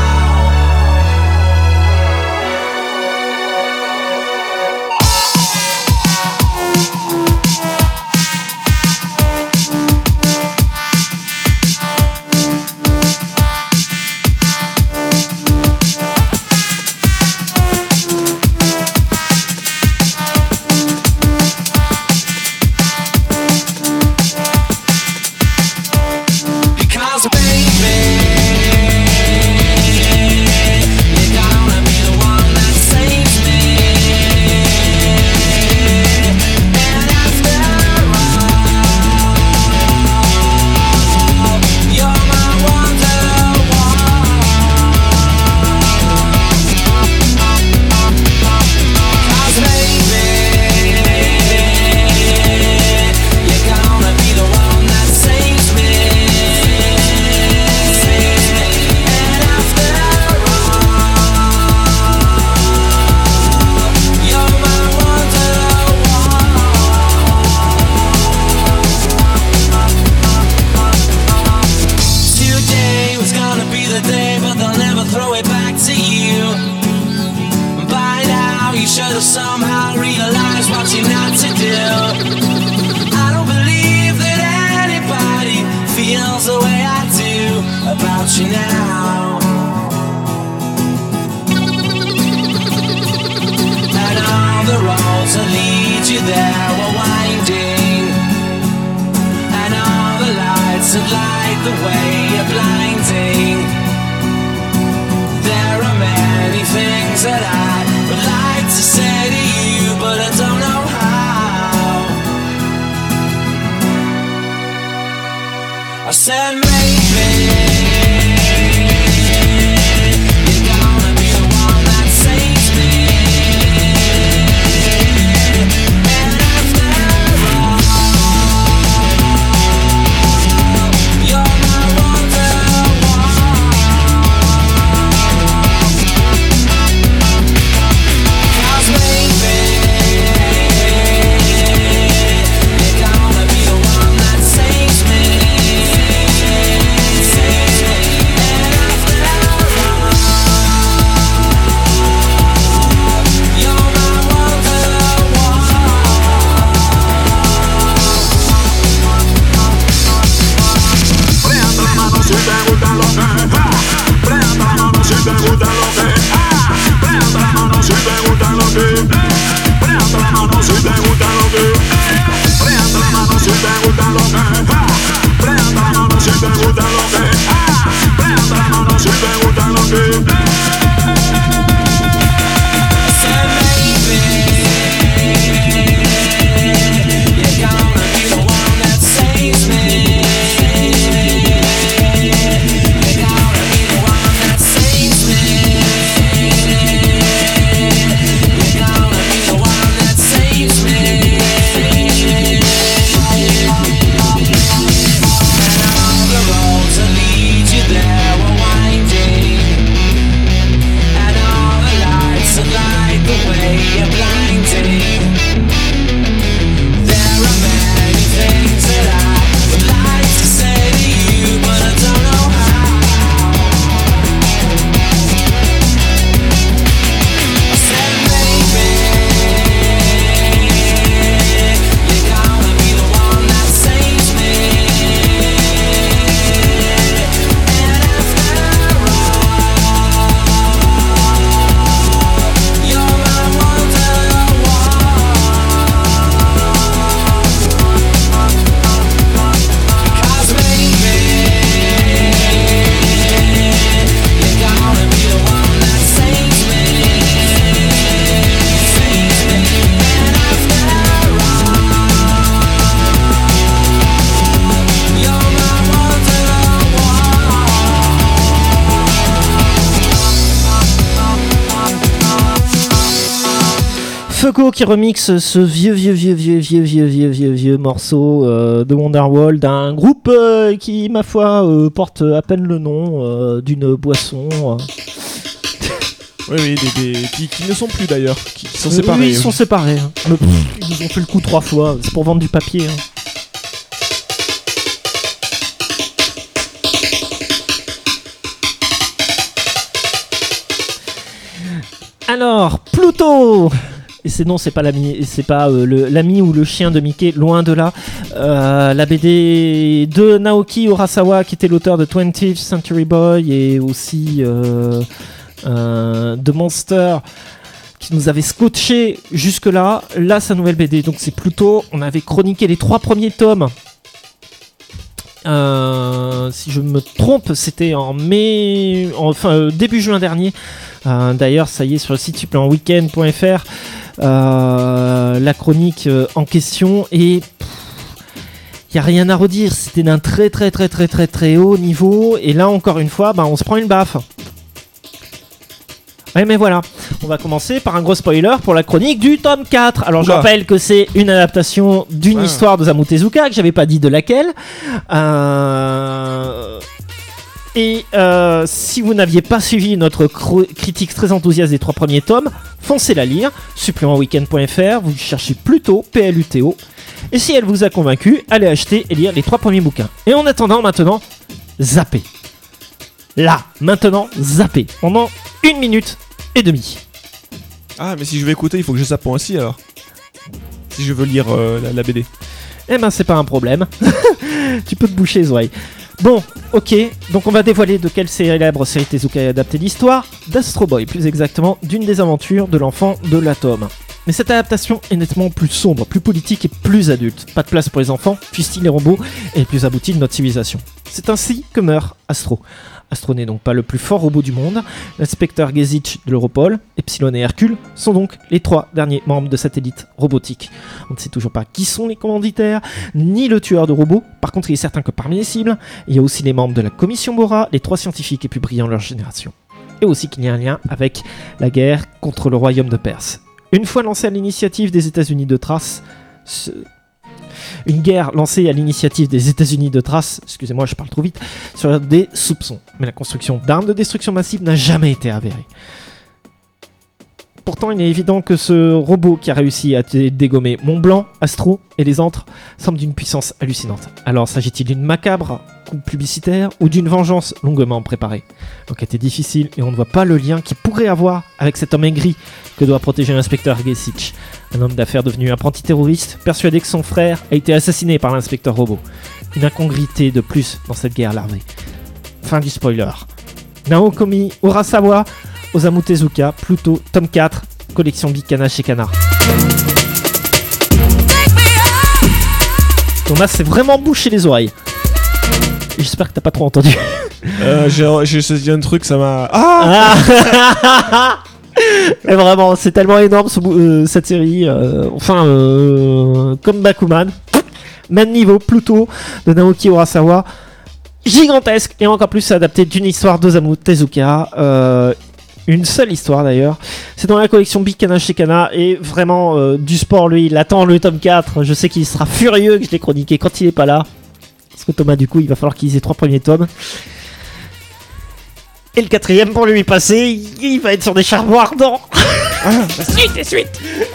[SPEAKER 4] I said maybe you're gonna be the one that saves me. And after all, you're my wonderwall.
[SPEAKER 1] Fuego qui remixe ce vieux morceau de Wonderwall d'un groupe qui, ma foi, porte à peine le nom d'une boisson.
[SPEAKER 2] Oui, qui ne sont plus d'ailleurs, qui sont séparés.
[SPEAKER 1] Oui, ils sont séparés. Hein. Ils nous ont fait le coup 3 fois, c'est pour vendre du papier. Hein. Alors, Pluto. Et c'est pas l'ami, c'est pas l'ami ou le chien de Mickey, loin de là. La BD de Naoki Urasawa, qui était l'auteur de 20th Century Boy et aussi The Monster, qui nous avait scotché jusque-là. Là, sa nouvelle BD, donc c'est Pluto. On avait chroniqué les 3 premiers tomes. Si je me trompe, c'était début juin dernier. D'ailleurs, ça y est, sur le site supplémentweekend.fr, la chronique en question, et il n'y a rien à redire. C'était d'un très haut niveau, et là encore une fois, on se prend une baffe. Ouais, mais voilà, on va commencer par un gros spoiler pour la chronique du tome 4. Alors je rappelle que c'est une adaptation d'une histoire d'Osamu Tezuka, que j'avais pas dit de laquelle. Si vous n'aviez pas suivi notre critique très enthousiaste des 3 premiers tomes, foncez la lire, supplémentweekend.fr, vous cherchez Pluto, Pluto, et si elle vous a convaincu, allez acheter et lire les 3 premiers bouquins. Et en attendant, maintenant, zappez. Là, maintenant, zappez. Pendant 1 minute et demie.
[SPEAKER 2] Ah, mais si je veux écouter, il faut que je zappe moi aussi alors. Si je veux lire la BD.
[SPEAKER 1] Eh ben, c'est pas un problème. Tu peux te boucher les oreilles. Bon, ok, donc on va dévoiler de quelle célèbre série Tezuka a adapté l'histoire, d'Astro Boy, plus exactement, d'une des aventures de l'enfant de l'atome. Mais cette adaptation est nettement plus sombre, plus politique et plus adulte. Pas de place pour les enfants, fustiges les robots et les plus aboutis de notre civilisation. C'est ainsi que meurt Astro. Astro n'est donc pas le plus fort robot du monde. L'inspecteur Gezich de l'Europol, Epsilon et Hercule sont donc les 3 derniers membres de satellite robotique. On ne sait toujours pas qui sont les commanditaires, ni le tueur de robots. Par contre, il est certain que parmi les cibles, il y a aussi les membres de la commission Bora, les 3 scientifiques les plus brillants de leur génération. Et aussi qu'il y a un lien avec la guerre contre le royaume de Perse. Une fois lancée à l'initiative des États-Unis de Thrace, une guerre lancée à l'initiative des États-Unis de Thrace, excusez-moi, je parle trop vite, sur des soupçons. Mais la construction d'armes de destruction massive n'a jamais été avérée. Pourtant, il est évident que ce robot qui a réussi à dégommer Mont Blanc, Astro et les autres semble d'une puissance hallucinante. Alors, s'agit-il d'une macabre coup publicitaire ou d'une vengeance longuement préparée? L'enquête est difficile et on ne voit pas le lien qu'il pourrait avoir avec cet homme aigri que doit protéger l'inspecteur Gezich. Un homme d'affaires devenu apprenti terroriste, persuadé que son frère a été assassiné par l'inspecteur robot. Une incongruité de plus dans cette guerre larvée. Fin du spoiler. Naoki Urasawa, Osamu Tezuka, Pluto, tome 4, collection Bikana chez Kana. Thomas s'est vraiment bouché les oreilles. J'espère que t'as pas trop entendu.
[SPEAKER 2] J'ai saisi un truc, ça m'a...
[SPEAKER 1] Mais vraiment, c'est tellement énorme cette série. Comme Bakuman. Même niveau, Pluto, de Naoki Urasawa. Gigantesque, et encore plus adapté d'une histoire d'Osamu Tezuka. Une seule histoire d'ailleurs. C'est dans la collection Bikana chez Kana. Et vraiment, du sport, lui, il attend le tome 4. Je sais qu'il sera furieux que je l'ai chroniqué quand il est pas là. Parce que Thomas, du coup, il va falloir qu'il ait les 3 premiers tomes. Et le 4e, pour lui passer, il va être sur des charbons ardents. Suite et suite.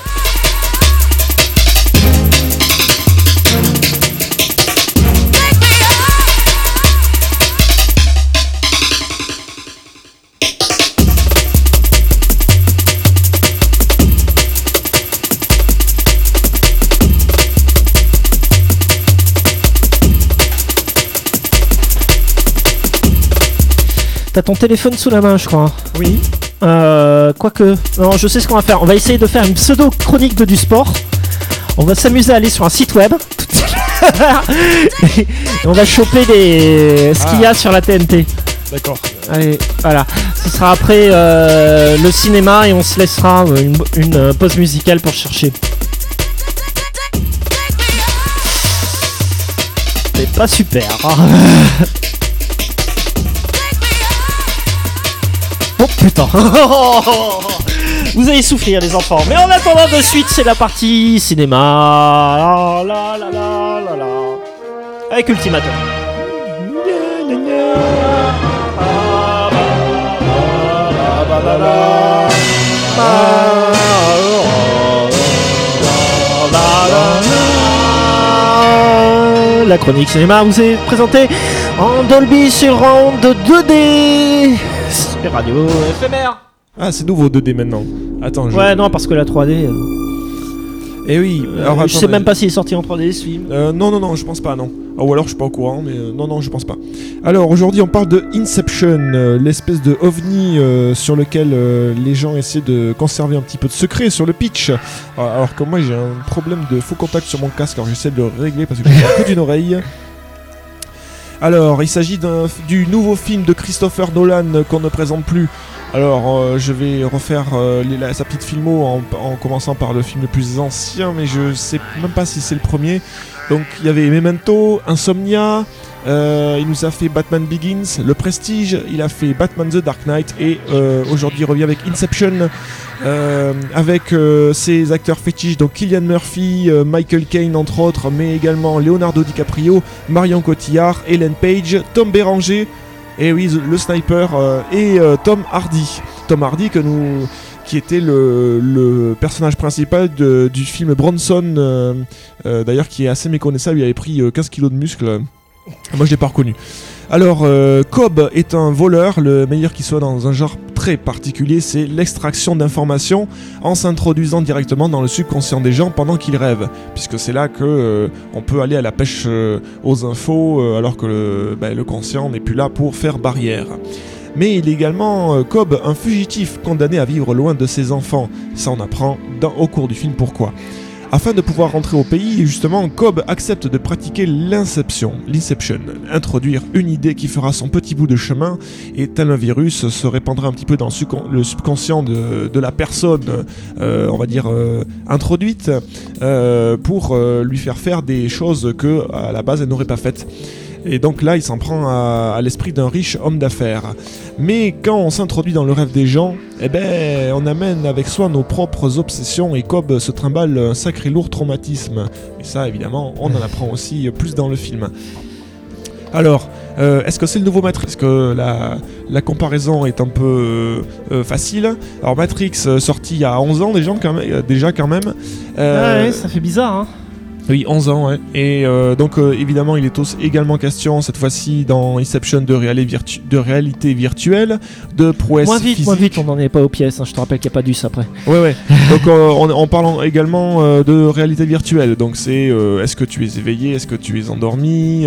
[SPEAKER 1] T'as ton téléphone sous la main, je crois.
[SPEAKER 2] Oui.
[SPEAKER 1] Quoique. Non, je sais ce qu'on va faire. On va essayer de faire une pseudo-chronique de du sport. On va s'amuser à aller sur un site web. Et on va choper ce qu'il y a sur la TNT.
[SPEAKER 2] D'accord.
[SPEAKER 1] Allez, voilà. Ce sera après le cinéma et on se laissera une pause musicale pour chercher. C'est pas super. Oh putain. Vous allez souffrir les enfants. Mais en attendant de suite, c'est la partie cinéma. La, la, la, la, la. Avec Ultimatum. La chronique cinéma vous est présentée en Dolby Surround 2D. C'est radio éphémère.
[SPEAKER 2] Ah, c'est nouveau 2D maintenant. Attends,
[SPEAKER 1] Ouais, non, parce que la 3D.
[SPEAKER 2] Eh oui, alors
[SPEAKER 1] je sais même pas s'il est sorti en 3D ce film.
[SPEAKER 2] Non, je pense pas, non. Ou alors je suis pas au courant, mais non, je pense pas. Alors aujourd'hui, on parle de Inception, l'espèce de ovni sur lequel les gens essaient de conserver un petit peu de secret sur le pitch. Alors que moi, j'ai un problème de faux contact sur mon casque, alors j'essaie de le régler parce que j'ai que d'une oreille. Alors, il s'agit du nouveau film de Christopher Nolan qu'on ne présente plus. Alors, je vais refaire sa petite filmo en commençant par le film le plus ancien, mais je sais même pas si c'est le premier. Donc, il y avait Memento, Insomnia, il nous a fait Batman Begins, Le Prestige, il a fait Batman The Dark Knight, et aujourd'hui, il revient avec Inception, avec ses acteurs fétiches, donc Cillian Murphy, Michael Caine entre autres, mais également Leonardo DiCaprio, Marion Cotillard, Ellen Page, Tom Berenger, et oui, le sniper, et Tom Hardy. Tom Hardy qui était le personnage principal du film Bronson, d'ailleurs qui est assez méconnaissable, il avait pris 15 kilos de muscles. Moi je l'ai pas reconnu. Alors, Cobb est un voleur, le meilleur qui soit dans un genre très particulier, c'est l'extraction d'informations en s'introduisant directement dans le subconscient des gens pendant qu'ils rêvent, puisque c'est là que on peut aller à la pêche aux infos, alors que le conscient n'est plus là pour faire barrière. Mais il est également, Cobb, un fugitif condamné à vivre loin de ses enfants. Ça on apprend au cours du film pourquoi. Afin de pouvoir rentrer au pays, justement, Cobb accepte de pratiquer l'inception, introduire une idée qui fera son petit bout de chemin, et tel un virus se répandra un petit peu dans le subconscient de la personne, on va dire, introduite, pour lui faire des choses que à la base elle n'aurait pas faites. Et donc là, il s'en prend à l'esprit d'un riche homme d'affaires. Mais quand on s'introduit dans le rêve des gens, on amène avec soi nos propres obsessions, et Cobb se trimballe un sacré lourd traumatisme. Et ça, évidemment, on en apprend aussi plus dans le film. Alors, est-ce que c'est le nouveau Matrix ? Est-ce que la comparaison est un peu facile ? Alors Matrix, sorti il y a 11 ans déjà quand même.
[SPEAKER 1] Ouais, ça fait bizarre, hein.
[SPEAKER 2] Oui, 11 ans, ouais. Et donc, évidemment, il est également question, cette fois-ci, dans Inception, de réalité virtuelle, de prouesse physique.
[SPEAKER 1] Moins vite, on n'en est pas aux pièces, hein. Je te rappelle qu'il n'y a pas d'us après.
[SPEAKER 2] Ouais. Donc, on parle également de réalité virtuelle. Donc, c'est est-ce que tu es éveillé, est-ce que tu es endormi,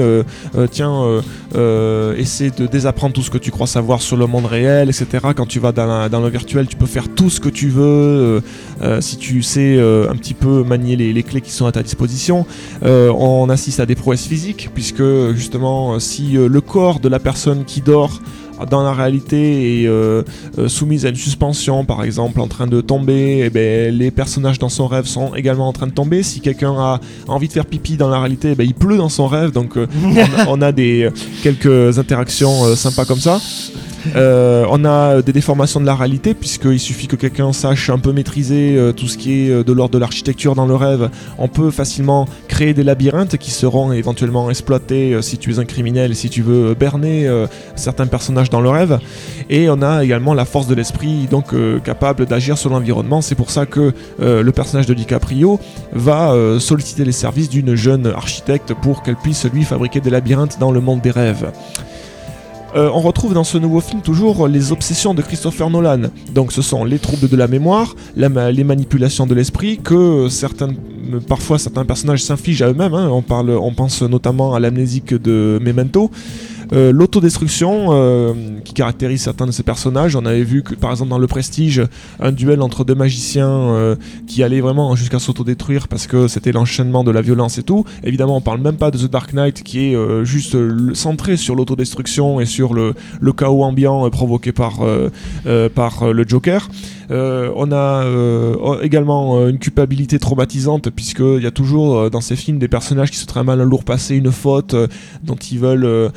[SPEAKER 2] essaie de désapprendre tout ce que tu crois savoir sur le monde réel, etc. Quand tu vas dans le virtuel, tu peux faire tout ce que tu veux, si tu sais un petit peu manier les clés qui sont à ta disposition. On assiste à des prouesses physiques, puisque justement si le corps de la personne qui dort dans la réalité est soumise à une suspension, par exemple, en train de tomber, les personnages dans son rêve sont également en train de tomber. Si quelqu'un a envie de faire pipi dans la réalité, il pleut dans son rêve, donc on a quelques interactions sympas comme ça. On a des déformations de la réalité, puisqu'il suffit que quelqu'un sache un peu maîtriser tout ce qui est de l'ordre de l'architecture dans le rêve. On peut facilement créer des labyrinthes qui seront éventuellement exploités si tu es un criminel, si tu veux berner certains personnages dans le rêve. Et on a également la force de l'esprit, donc capable d'agir sur l'environnement. C'est pour ça que le personnage de DiCaprio va solliciter les services d'une jeune architecte pour qu'elle puisse lui fabriquer des labyrinthes dans le monde des rêves. On retrouve dans ce nouveau film toujours les obsessions de Christopher Nolan. Donc ce sont les troubles de la mémoire, les manipulations de l'esprit que parfois certains personnages s'infligent à eux-mêmes, hein. On pense notamment à l'amnésique de Memento. L'autodestruction qui caractérise certains de ces personnages. On avait vu que par exemple dans Le Prestige, un duel entre deux magiciens qui allaient vraiment jusqu'à s'autodétruire parce que c'était l'enchaînement de la violence et tout. Évidemment, on parle même pas de The Dark Knight qui est juste centré sur l'autodestruction et sur le chaos ambiant provoqué par le Joker. On a également une culpabilité traumatisante, puisqu'il y a toujours dans ces films des personnages qui se trimballent un lourd passé, une faute dont ils veulent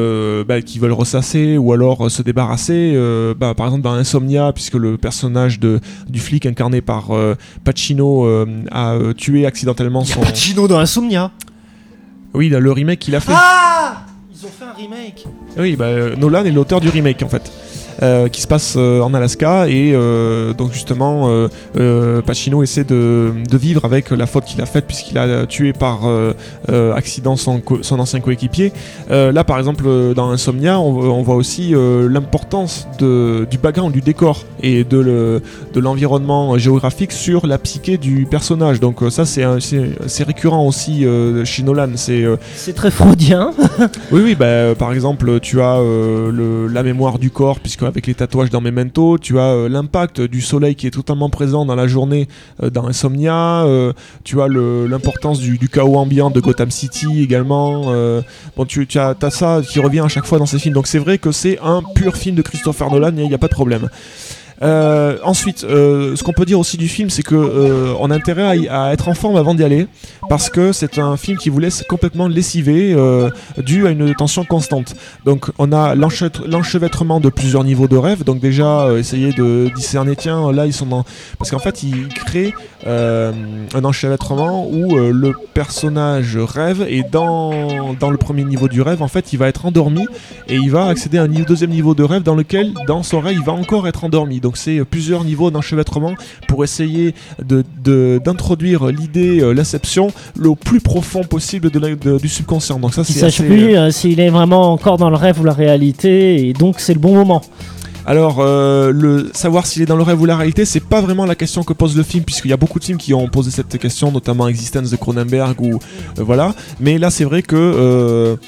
[SPEAKER 2] qui veulent ressasser ou alors se débarrasser. Par exemple dans Insomnia, puisque le personnage du flic incarné par Pacino a tué accidentellement son...
[SPEAKER 1] Pacino dans Insomnia.
[SPEAKER 2] Oui, le remake qu'il a fait.
[SPEAKER 1] Ah, ils ont fait un remake.
[SPEAKER 2] Oui, Nolan est l'auteur du remake en fait. Qui se passe en Alaska et donc justement Pacino essaie de vivre avec la faute qu'il a faite puisqu'il a tué par accident son ancien coéquipier. Là par exemple dans Insomnia on voit aussi l'importance du background, du décor et de l'environnement géographique sur la psyché du personnage. Donc ça c'est récurrent aussi chez Nolan.
[SPEAKER 1] C'est très freudien.
[SPEAKER 2] Oui, par exemple tu as la mémoire du corps puisque avec les tatouages dans Memento, tu as l'impact du soleil qui est totalement présent dans la journée dans Insomnia, tu as l'importance du chaos ambiant de Gotham City également. Tu as ça qui revient à chaque fois dans ces films, donc c'est vrai que c'est un pur film de Christopher Nolan, il n'y a pas de problème. Ensuite, ce qu'on peut dire aussi du film, c'est que on a intérêt à être en forme avant d'y aller, parce que c'est un film qui vous laisse complètement lessivé, dû à une tension constante. Donc, on a l'enchevêtrement de plusieurs niveaux de rêve. Donc déjà, essayer de discerner, tiens, là ils sont dans, parce qu'en fait, il crée un enchevêtrement où le personnage rêve et dans le premier niveau du rêve, en fait, il va être endormi et il va accéder à un deuxième niveau de rêve dans lequel, dans son rêve, il va encore être endormi. Donc c'est plusieurs niveaux d'enchevêtrement pour essayer d'introduire l'idée, l'inception, le plus profond possible du subconscient. Donc ça, c'est
[SPEAKER 1] sache plus s'il est vraiment encore dans le rêve ou la réalité, et donc c'est le bon moment.
[SPEAKER 2] Alors, savoir s'il est dans le rêve ou la réalité, c'est pas vraiment la question que pose le film, puisqu'il y a beaucoup de films qui ont posé cette question, notamment Existence de Cronenberg ou voilà. Mais là, c'est vrai que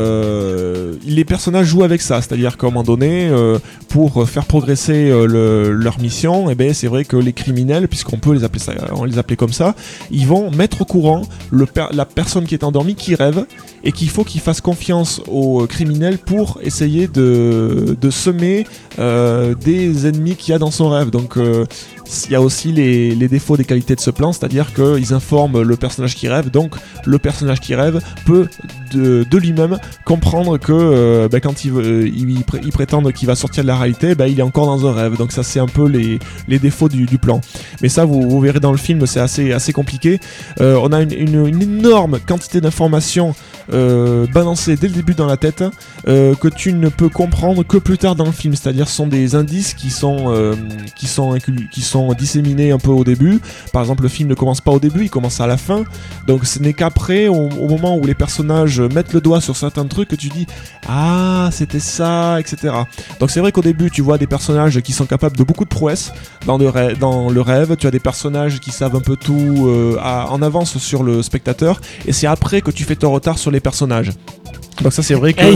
[SPEAKER 2] les personnages jouent avec ça, c'est-à-dire qu'à un moment donné, pour faire progresser leur mission, c'est vrai que les criminels, puisqu'on peut les appeler comme ça, ils vont mettre au courant la personne qui est endormie, qui rêve, et qu'il faut qu'il fasse confiance aux criminels pour essayer de semer des ennemis qu'il y a dans son rêve. Donc il y a aussi les défauts des qualités de ce plan, c'est-à-dire qu'ils informent le personnage qui rêve, donc le personnage qui rêve peut de lui-même comprendre que quand il prétend qu'il va sortir de la réalité, il est encore dans un rêve. Donc ça, c'est un peu les défauts du plan. Mais ça, vous verrez dans le film, c'est assez compliqué. On a une énorme quantité d'informations balancées dès le début dans la tête, que tu ne peux comprendre que plus tard dans le film. C'est-à-dire, ce sont des indices qui sont disséminés un peu au début. Par exemple, le film ne commence pas au début, il commence à la fin. Donc ce n'est qu'après, au moment où les personnages mettent le doigt sur certains trucs, que tu dis « Ah, c'était ça », etc. Donc c'est vrai qu'au début, tu vois des personnages qui sont capables de beaucoup de prouesses dans le rêve. Tu as des personnages qui savent un peu tout en avance sur le spectateur. Et c'est après que tu fais ton retard sur les personnages. Donc ça, c'est vrai que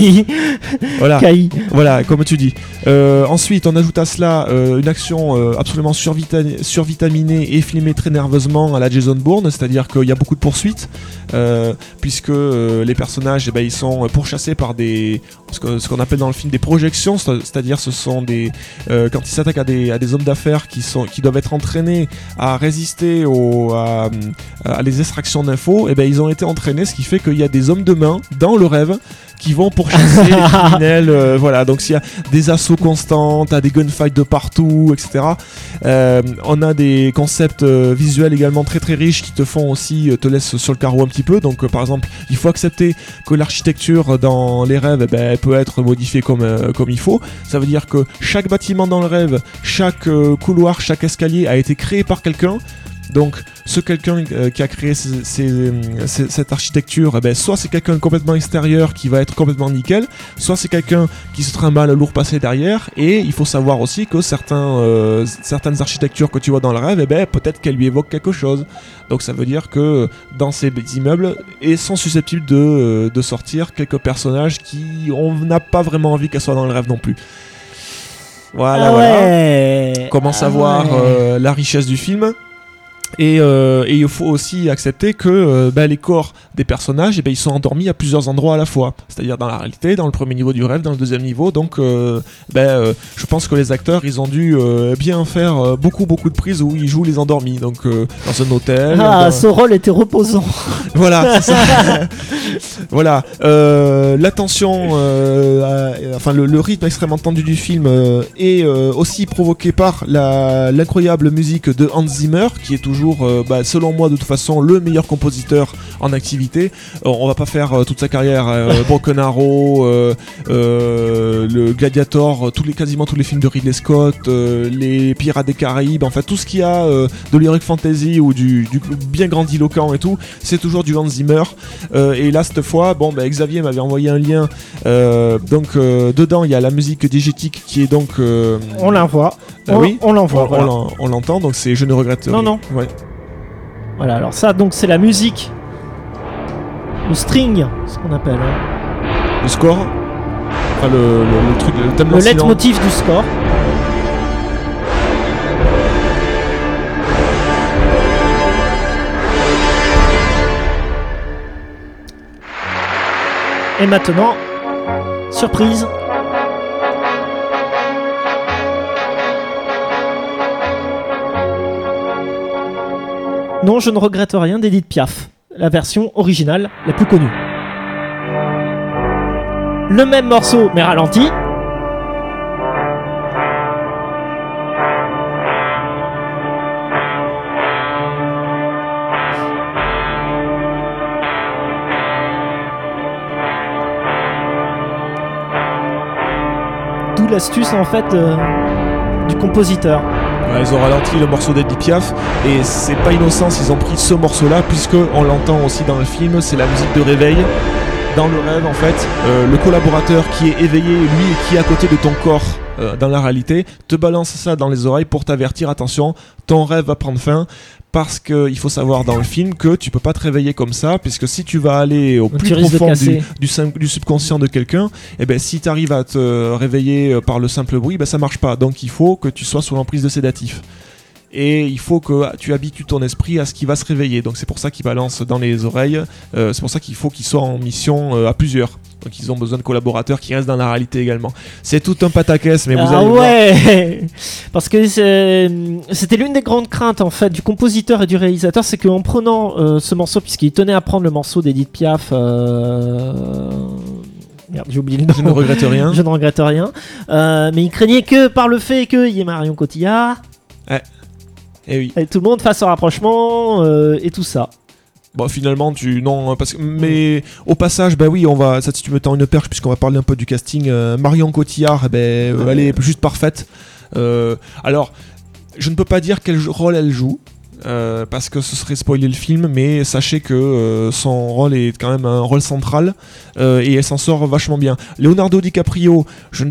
[SPEAKER 2] voilà, comme tu dis. Ensuite, on ajoute à cela une action absolument survitaminée et filmée très nerveusement à la Jason Bourne, c'est-à-dire qu'il y a beaucoup de poursuites, puisque les personnages, ils sont pourchassés par ce qu'on appelle dans le film des projections, c'est-à-dire ce sont quand ils s'attaquent à des hommes d'affaires qui doivent être entraînés à résister à les extractions d'infos, ils ont été entraînés, ce qui fait qu'il y a des hommes de main dans le rêve qui vont pourchasser les criminels, voilà. Donc s'il y a des assauts constants, t'as des gunfights de partout, etc. On a des concepts visuels également très très riches qui te laissent sur le carreau un petit peu. Donc par exemple, il faut accepter que l'architecture dans les rêves, elle peut être modifiée comme il faut. Ça veut dire que chaque bâtiment dans le rêve, chaque couloir, chaque escalier a été créé par quelqu'un. Donc, ce quelqu'un qui a créé cette architecture, soit c'est quelqu'un complètement extérieur qui va être complètement nickel, soit c'est quelqu'un qui se trimballe lourd passé derrière. Et il faut savoir aussi que certaines architectures que tu vois dans le rêve, peut-être qu'elles lui évoquent quelque chose. Donc ça veut dire que dans ces immeubles, sont susceptibles de sortir quelques personnages qui on n'a pas vraiment envie qu'elles soient dans le rêve non plus. Voilà. On commence à voir la richesse du film. Et il faut aussi accepter que les corps des personnages, ils sont endormis à plusieurs endroits à la fois. C'est-à-dire dans la réalité, dans le premier niveau du rêve, dans le deuxième niveau. Donc, je pense que les acteurs, ils ont dû bien faire beaucoup de prises où ils jouent les endormis. Donc, dans un hôtel.
[SPEAKER 1] Ce rôle était reposant.
[SPEAKER 2] Voilà, c'est ça. Voilà. L'attention, le rythme extrêmement tendu du film est aussi provoqué par l'incroyable musique de Hans Zimmer, qui est toujours selon moi de toute façon le meilleur compositeur en activité. On va pas faire toute sa carrière, Broken Arrow, le Gladiator, quasiment tous les films de Ridley Scott, les Pirates des Caraïbes, enfin tout ce qu'il y a de l'heroic fantasy ou du bien grandiloquent et tout, c'est toujours du Hans Zimmer. Et là cette fois, Xavier m'avait envoyé un lien, dedans il y a la musique diégétique qui est donc
[SPEAKER 1] on l'envoie.
[SPEAKER 2] Oui,
[SPEAKER 1] on l'envoie. Voilà.
[SPEAKER 2] On l'entend, donc c'est Je ne regrette rien.
[SPEAKER 1] Non.
[SPEAKER 2] Ouais.
[SPEAKER 1] Voilà, alors ça, donc c'est la musique, le string, ce qu'on appelle.
[SPEAKER 2] Le score, enfin le truc, le thème
[SPEAKER 1] le leitmotiv du score. Et maintenant, surprise. Non, je ne regrette rien d'Edith Piaf, la version originale, la plus connue. Le même morceau, mais ralenti. D'où l'astuce en fait du compositeur.
[SPEAKER 2] Ils ont ralenti le morceau d'Edith Piaf et c'est pas innocent s'ils ont pris ce morceau là, puisque on l'entend aussi dans le film, c'est la musique de réveil. Dans le rêve en fait, le collaborateur qui est éveillé, lui, et qui est à côté de ton corps dans la réalité, te balance ça dans les oreilles pour t'avertir, attention, ton rêve va prendre fin. Parce qu'il faut savoir dans le film que tu peux pas te réveiller comme ça, puisque si tu vas aller au plus profond du subconscient de quelqu'un, si tu arrives à te réveiller par le simple bruit, ça marche pas. Donc il faut que tu sois sous l'emprise de sédatifs. Et il faut que tu habitues ton esprit à ce qui va se réveiller. Donc c'est pour ça qu'il balance dans les oreilles. C'est pour ça qu'il faut qu'il soit en mission à plusieurs. Donc ils ont besoin de collaborateurs qui restent dans la réalité également. C'est tout un pataquès, mais vous allez voir.
[SPEAKER 1] Parce que c'était l'une des grandes craintes en fait du compositeur et du réalisateur, c'est qu'en prenant ce morceau, puisqu'il tenait à prendre le morceau d'Edith Piaf. Merde, j'ai oublié le nom.
[SPEAKER 2] Je ne regrette rien.
[SPEAKER 1] Je ne regrette rien. Mais il craignait que par le fait qu'il y ait Marion Cotillard.
[SPEAKER 2] Et oui.
[SPEAKER 1] Et tout le monde fasse un rapprochement et tout ça.
[SPEAKER 2] Bon, finalement, mais au passage, on va. Ça, si tu me tends une perche, puisqu'on va parler un peu du casting, Marion Cotillard, elle est juste parfaite. Alors, je ne peux pas dire quel rôle elle joue. Parce que ce serait spoiler le film, mais sachez que son rôle est quand même un rôle central et elle s'en sort vachement bien. Leonardo DiCaprio,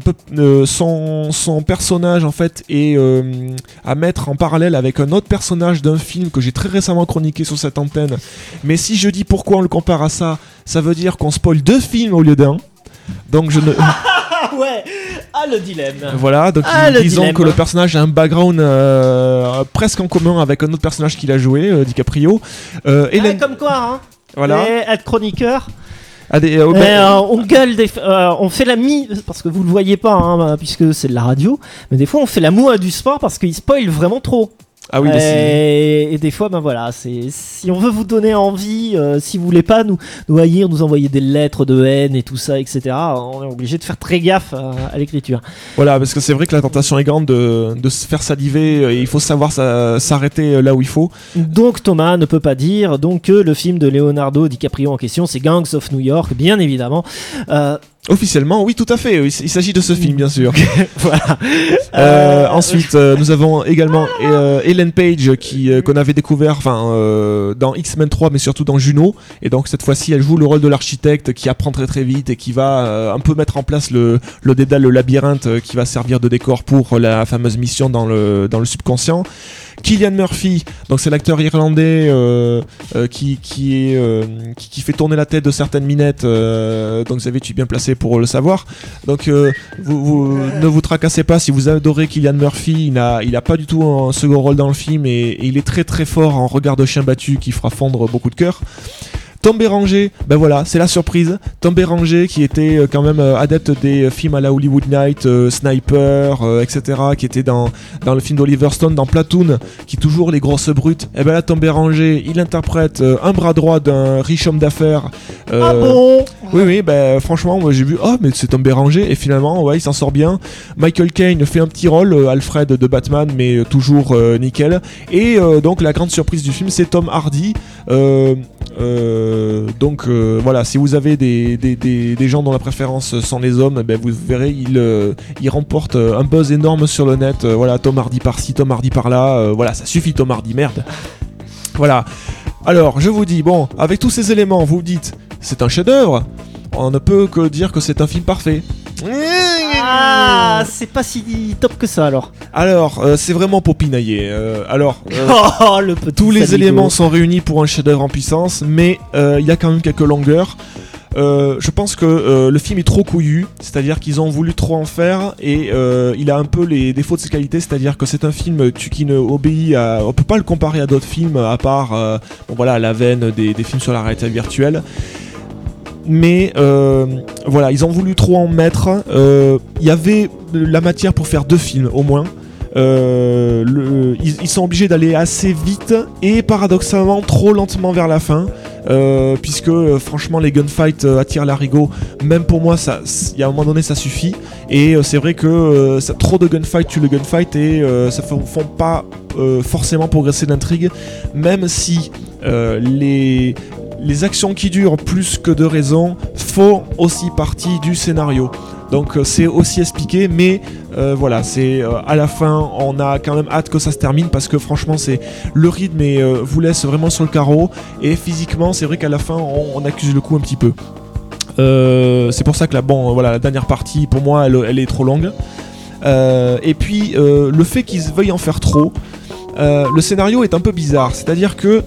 [SPEAKER 2] son personnage en fait est à mettre en parallèle avec un autre personnage d'un film que j'ai très récemment chroniqué sur cette antenne. Mais si je dis pourquoi on le compare à ça, ça veut dire qu'on spoil 2 films au lieu d'un. Donc je ne.
[SPEAKER 1] Ouais, le dilemme.
[SPEAKER 2] Voilà, donc disons que le personnage a un background presque en commun avec un autre personnage qu'il a joué, DiCaprio.
[SPEAKER 1] Comme quoi, hein.
[SPEAKER 2] Voilà.
[SPEAKER 1] Et être chroniqueur. On gueule, on fait la mie, parce que vous le voyez pas, hein, puisque c'est de la radio, mais des fois on fait la moue du sport parce qu'il spoil vraiment trop.
[SPEAKER 2] Ah oui,
[SPEAKER 1] et des fois, si on veut vous donner envie, si vous voulez pas nous haïr, nous envoyer des lettres de haine et tout ça, etc., on est obligé de faire très gaffe à l'écriture.
[SPEAKER 2] Voilà, parce que c'est vrai que la tentation est grande de se faire saliver, et il faut savoir s'arrêter là où il faut.
[SPEAKER 1] Donc Thomas ne peut pas dire que le film de Leonardo DiCaprio en question, c'est Gangs of New York, bien évidemment.
[SPEAKER 2] Officiellement, oui, tout à fait. Il s'agit de ce film, bien sûr. Voilà. Ensuite, nous avons également Ellen Page qu'on avait découvert dans X-Men 3, mais surtout dans Juno. Et donc cette fois-ci, elle joue le rôle de l'architecte qui apprend très très vite et qui va un peu mettre en place le dédale, le labyrinthe qui va servir de décor pour la fameuse mission dans le subconscient. Cillian Murphy, donc c'est l'acteur irlandais qui fait tourner la tête de certaines minettes, donc Xavier, tu es bien placé pour le savoir. Donc vous ne vous tracassez pas si vous adorez Cillian Murphy, il a pas du tout un second rôle dans le film et il est très très fort en regard de chien battu qui fera fondre beaucoup de cœurs. Tom Berenger, ben voilà, c'est la surprise. Tom Berenger qui était quand même adepte des films à la Hollywood Night, Sniper, etc., qui était dans le film d'Oliver Stone, dans Platoon, qui toujours les grosses brutes. Et ben là, Tom Berenger, il interprète un bras droit d'un riche homme d'affaires.
[SPEAKER 1] Ah bon?
[SPEAKER 2] Oui, ben franchement, moi j'ai vu, oh mais c'est Tom Berenger, et finalement, ouais, il s'en sort bien. Michael Caine fait un petit rôle, Alfred de Batman, mais toujours nickel. Et donc la grande surprise du film, c'est Tom Hardy. Donc voilà, si vous avez des gens dont la préférence sont les hommes, ben vous verrez, il remporte un buzz énorme sur le net. Voilà, Tom Hardy par-ci, Tom Hardy par-là. Voilà, ça suffit Tom Hardy, merde. Voilà. Alors, je vous dis, bon, avec tous ces éléments, vous dites, c'est un chef-d'œuvre. On ne peut que dire que c'est un film parfait.
[SPEAKER 1] Ah, c'est pas si top que ça alors.
[SPEAKER 2] Alors, c'est vraiment pour pinailler.
[SPEAKER 1] Oh, le petit
[SPEAKER 2] tous les
[SPEAKER 1] saligo.
[SPEAKER 2] éléments sont réunis pour un chef-d'œuvre en puissance, mais il y a quand même quelques longueurs. Je pense que le film est trop couillu, c'est-à-dire qu'ils ont voulu trop en faire et il a un peu les défauts de ses qualités, c'est-à-dire que c'est un film qui ne obéit à... On peut pas le comparer à d'autres films à part bon, voilà, la veine des films sur la réalité virtuelle. Mais voilà, ils ont voulu trop en mettre. Il y avait la matière pour faire 2 films au moins. Ils sont obligés d'aller assez vite et paradoxalement trop lentement vers la fin. Puisque franchement les gunfights attirent l'arigot. Même pour moi, il y a un moment donné ça suffit. Et c'est vrai que trop de gunfights tue le gunfight et ça ne font pas forcément progresser l'intrigue. Même si les actions qui durent plus que de raison font aussi partie du scénario. Donc c'est aussi expliqué, mais voilà, c'est à la fin, on a quand même hâte que ça se termine parce que franchement, le rythme vous laisse vraiment sur le carreau et physiquement, c'est vrai qu'à la fin, on accuse le coup un petit peu. C'est pour ça que la dernière partie, pour moi, elle est trop longue. Et puis le fait qu'ils veuillent en faire trop, le scénario est un peu bizarre. C'est-à-dire que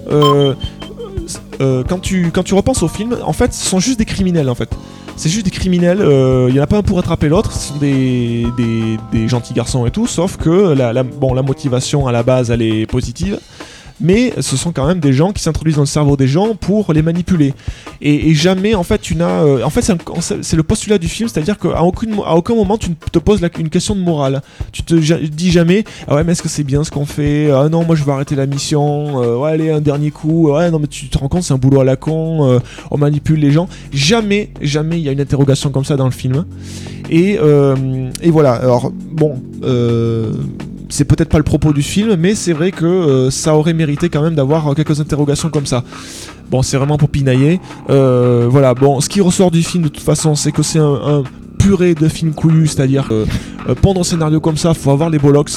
[SPEAKER 2] quand tu repenses au film, en fait, ce sont juste des criminels en fait. C'est juste des criminels, il n'y en a pas un pour attraper l'autre, ce sont des gentils garçons et tout, sauf que la motivation à la base elle est positive, mais ce sont quand même des gens qui s'introduisent dans le cerveau des gens pour les manipuler. Et jamais en fait tu n'as... en fait c'est le postulat du film, c'est-à-dire qu'à aucun moment tu ne te poses une question de morale. Tu te dis jamais « Ah ouais mais est-ce que c'est bien ce qu'on fait ? Ah non moi je vais arrêter la mission, ouais allez un dernier coup, ouais non mais tu te rends compte c'est un boulot à la con, on manipule les gens. » Jamais il y a une interrogation comme ça dans le film. Et voilà, alors bon... c'est peut-être pas le propos du film, mais c'est vrai que ça aurait mérité quand même d'avoir quelques interrogations comme ça. Bon, c'est vraiment pour pinailler. Voilà, bon, ce qui ressort du film de toute façon, c'est que c'est un purée de film couillu, c'est-à-dire pondre un scénario comme ça, faut avoir les bollocks.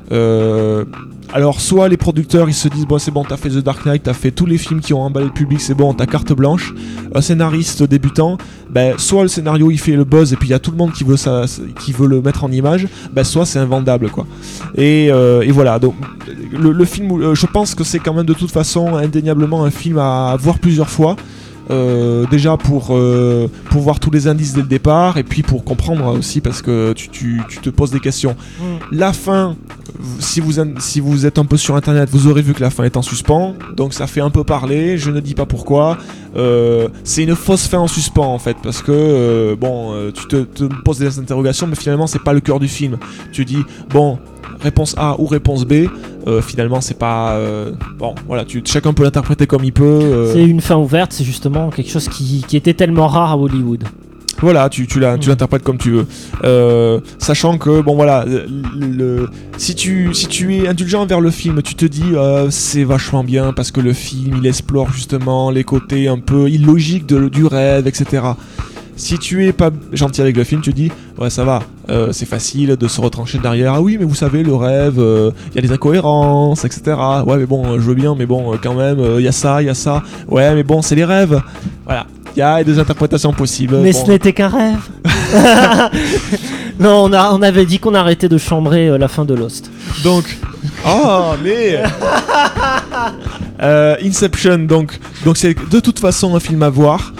[SPEAKER 2] Alors soit les producteurs ils se disent bon c'est bon t'as fait The Dark Knight, t'as fait tous les films qui ont emballé le public, c'est bon t'as carte blanche. Un scénariste débutant, soit le scénario il fait le buzz et puis il y a tout le monde qui veut le mettre en image, soit c'est invendable quoi. Et voilà donc le film je pense que c'est quand même de toute façon indéniablement un film à voir plusieurs fois. Déjà pour voir tous les indices dès le départ et puis pour comprendre aussi parce que tu te poses des questions. La fin, si vous êtes un peu sur internet, vous aurez vu que la fin est en suspens, donc ça fait un peu parler, je ne dis pas pourquoi. C'est une fausse fin en suspens en fait parce que tu te poses des interrogations mais finalement c'est pas le cœur du film. Tu dis bon réponse A ou réponse B, finalement c'est pas bon voilà, chacun peut l'interpréter comme il peut.
[SPEAKER 1] C'est une fin ouverte, c'est justement quelque chose qui était tellement rare à Hollywood.
[SPEAKER 2] Voilà, tu l'interprètes comme tu veux. Sachant que bon voilà, si tu es indulgent envers le film, tu te dis c'est vachement bien parce que le film il explore justement les côtés un peu illogiques du rêve, etc. Si tu es pas gentil avec le film, tu dis ouais ça va, c'est facile de se retrancher derrière. Ah oui mais vous savez le rêve, y a des incohérences, etc. Ouais mais bon je veux bien mais bon quand même y a ça. Ouais mais bon c'est les rêves. Voilà. Il y a des interprétations possibles.
[SPEAKER 1] Mais ce n'était qu'un rêve. Non, on avait dit qu'on arrêtait de chambrer la fin de Lost.
[SPEAKER 2] Donc, mais Inception, donc c'est de toute façon un film à voir.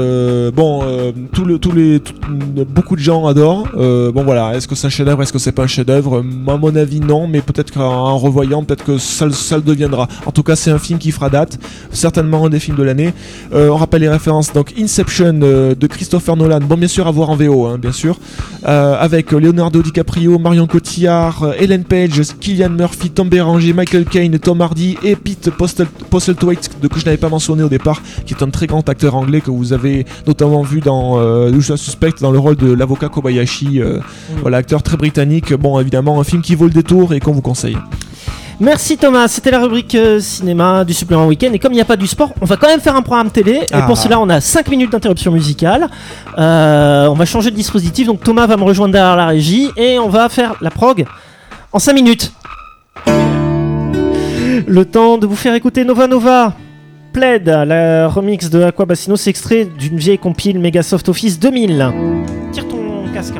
[SPEAKER 2] Beaucoup de gens adorent. Bon voilà, est-ce que c'est un chef-d'œuvre, est-ce que c'est pas un chef-d'œuvre? À mon avis, non, mais peut-être qu'en revoyant, peut-être que ça le deviendra. En tout cas, c'est un film qui fera date, certainement un des films de l'année. On rappelle les références. Donc Inception de Christopher Nolan, bon bien sûr à voir en VO, hein, bien sûr, avec Leonardo DiCaprio, Marion Cotillard, Ellen Page, Cillian Murphy, Tom Berenger, Michael Caine, Tom Hardy et Pete Postlethwaite, que je n'avais pas mentionné au départ, qui est un très grand acteur anglais que vous avez notamment vu dans Usual Suspect dans le rôle de l'avocat Kobayashi, voilà, acteur très britannique. Bon, évidemment un film qui vaut le détour et qu'on vous conseille.
[SPEAKER 1] Merci Thomas, c'était la rubrique cinéma du supplément week-end, et comme il n'y a pas du sport, on va quand même faire un programme télé, et pour cela on a 5 minutes d'interruption musicale. On va changer de dispositif, donc Thomas va me rejoindre derrière la régie et on va faire la prog en 5 minutes. Le temps de vous faire écouter Nova Nova Plaid, la remix de Aquabassino, c'est extrait d'une vieille compile Megasoft Office 2000. Tire ton casque.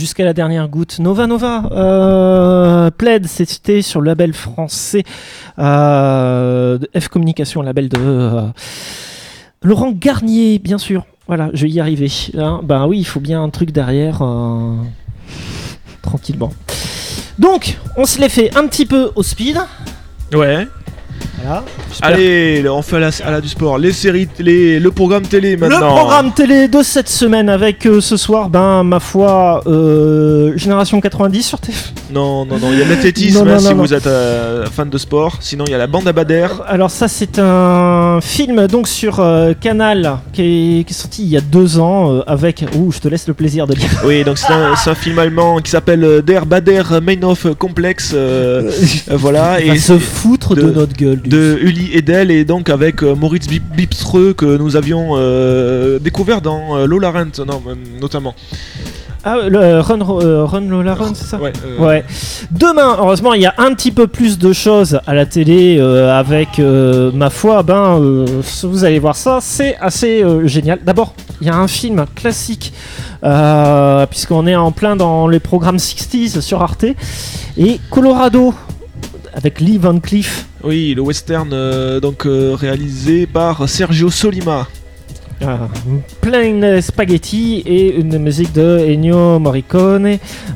[SPEAKER 1] jusqu'à la dernière goutte. Nova, Plaid, c'était sur le label français de F Communication, le label de Laurent Garnier, bien sûr. Voilà, je vais y arriver. Hein, ben oui, il faut bien un truc derrière, tranquillement. Donc, on se les fait un petit peu au speed.
[SPEAKER 2] Ouais.
[SPEAKER 1] Voilà.
[SPEAKER 2] Allez, on fait à la du sport. Les séries télé, le programme télé maintenant.
[SPEAKER 1] Le programme télé de cette semaine avec ce soir, ma foi, Génération 90 sur TF1.
[SPEAKER 2] Non, il y a l'athlétisme si vous êtes fan de sport. Sinon, il y a la bande à Bader.
[SPEAKER 1] Alors ça, c'est un film donc sur Canal qui est sorti il y a 2 ans avec... je te laisse le plaisir de lire.
[SPEAKER 2] Oui, donc c'est un film allemand qui s'appelle Der Bader Meinhof Complex. Voilà.
[SPEAKER 1] Il va se foutre de notre gueule.
[SPEAKER 2] De Uli Edel et donc avec Moritz Bibstreux que nous avions découvert dans Lola Rent, notamment.
[SPEAKER 1] Ah, le Run Lola Run, c'est ça ? Ouais. Demain, heureusement, il y a un petit peu plus de choses à la télé avec, ma foi, vous allez voir ça, c'est assez génial. D'abord, il y a un film classique, puisqu'on est en plein dans les programmes 60s sur Arte, et Colorado, avec Lee Van Cleef.
[SPEAKER 2] Oui, le western réalisé par Sergio Solima.
[SPEAKER 1] Plain Spaghetti et une musique de Ennio Morricone,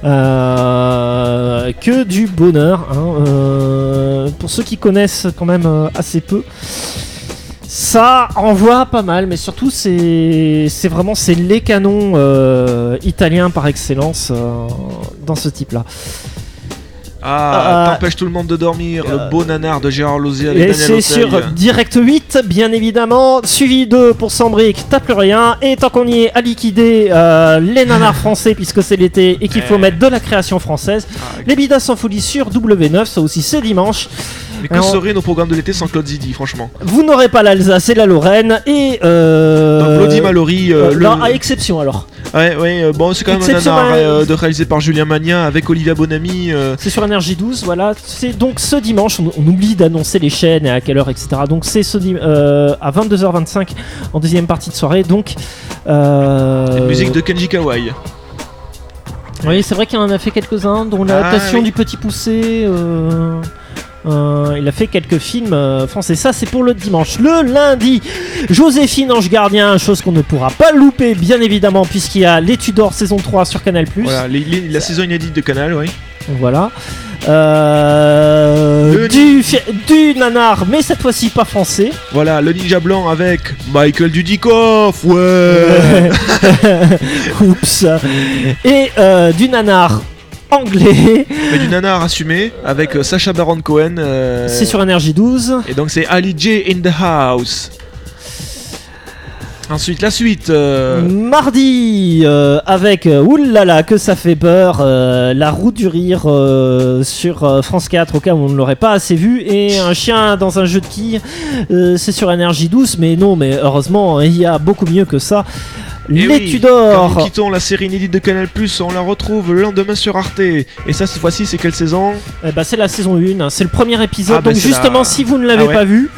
[SPEAKER 1] que du bonheur, hein, pour ceux qui connaissent quand même assez peu. Ça envoie pas mal, mais surtout c'est les canons italiens par excellence dans ce type-là.
[SPEAKER 2] T'empêches tout le monde de dormir, le beau nanar de Gérard Lauzier avec
[SPEAKER 1] et
[SPEAKER 2] Daniel
[SPEAKER 1] c'est
[SPEAKER 2] Auteuil.
[SPEAKER 1] sur Direct 8, bien évidemment, suivi de pour 100 briques, t'as plus rien, et tant qu'on y est à liquider les nanars français, puisque c'est l'été et qu'il faut mettre de la création française, les bidas sans folie sur W9, ça aussi c'est dimanche.
[SPEAKER 2] Mais que seraient nos programmes de l'été sans Claude Zidi, franchement.
[SPEAKER 1] Vous n'aurez pas l'Alsace et la Lorraine, et
[SPEAKER 2] donc Lodi Mallory,
[SPEAKER 1] non, à exception alors.
[SPEAKER 2] Ouais, bon, c'est quand même un nanar réalisé par Julien Magnin avec Olivia Bonamy.
[SPEAKER 1] C'est sur Énergie 12, voilà. C'est donc ce dimanche, on oublie d'annoncer les chaînes et à quelle heure, etc. Donc c'est à 22h25 en deuxième partie de soirée. Donc.
[SPEAKER 2] Musique de Kenji Kawai.
[SPEAKER 1] Oui, c'est vrai qu'il en a fait quelques-uns, dont l'adaptation du Petit Poucet. Il a fait quelques films français. Ça, c'est pour le dimanche. Le lundi, Joséphine Ange Gardien, chose qu'on ne pourra pas louper, bien évidemment, puisqu'il y a Les Tudors saison 3 sur Canal+.
[SPEAKER 2] Voilà, la saison inédite de Canal, oui.
[SPEAKER 1] Voilà. Du nanar, mais cette fois-ci pas français.
[SPEAKER 2] Voilà, le Ninja Blanc avec Michael Dudikoff, ouais.
[SPEAKER 1] Oups. Et du nanar anglais.
[SPEAKER 2] Mais du nanar assumé avec Sacha Baron Cohen.
[SPEAKER 1] C'est sur Énergie 12.
[SPEAKER 2] Et donc c'est Ali J in the house. Ensuite, la suite.
[SPEAKER 1] Mardi, avec oulala, que ça fait peur, La Route du Rire sur France 4, au cas où on ne l'aurait pas assez vu, et un chien dans un jeu de quilles, c'est sur Énergie 12, mais heureusement, il y a beaucoup mieux que ça. Les Tudors.
[SPEAKER 2] Quand nous quittons la série inédite de Canal+, on la retrouve le lendemain sur Arte. Et ça, cette fois-ci, c'est quelle saison ?
[SPEAKER 1] C'est la saison 1, c'est le premier épisode, donc justement, si vous ne l'avez pas vu,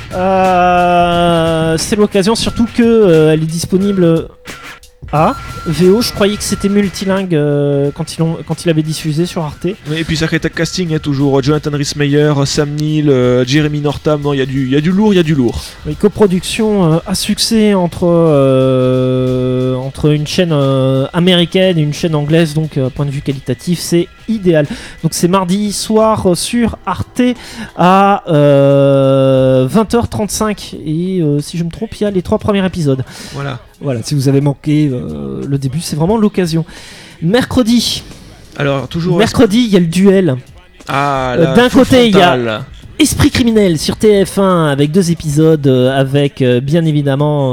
[SPEAKER 1] c'est l'occasion, surtout que elle est disponible VO. Je croyais que c'était multilingue quand il avait diffusé sur Arte.
[SPEAKER 2] Et puis sacré casting, il y a toujours Jonathan Rhys-Meyer, Sam Neill, Jeremy Northam. Non, il y a du lourd, il y a du lourd.
[SPEAKER 1] Une coproduction à succès entre une chaîne américaine et une chaîne anglaise, donc point de vue qualitatif, c'est idéal. Donc c'est mardi soir sur Arte à 20h35 et si je me trompe, il y a les 3 premiers épisodes. Voilà, si vous avez manqué le début, c'est vraiment l'occasion. Mercredi, il y a le duel. D'un côté, il y a Esprit criminel sur TF1 avec 2 épisodes, avec bien évidemment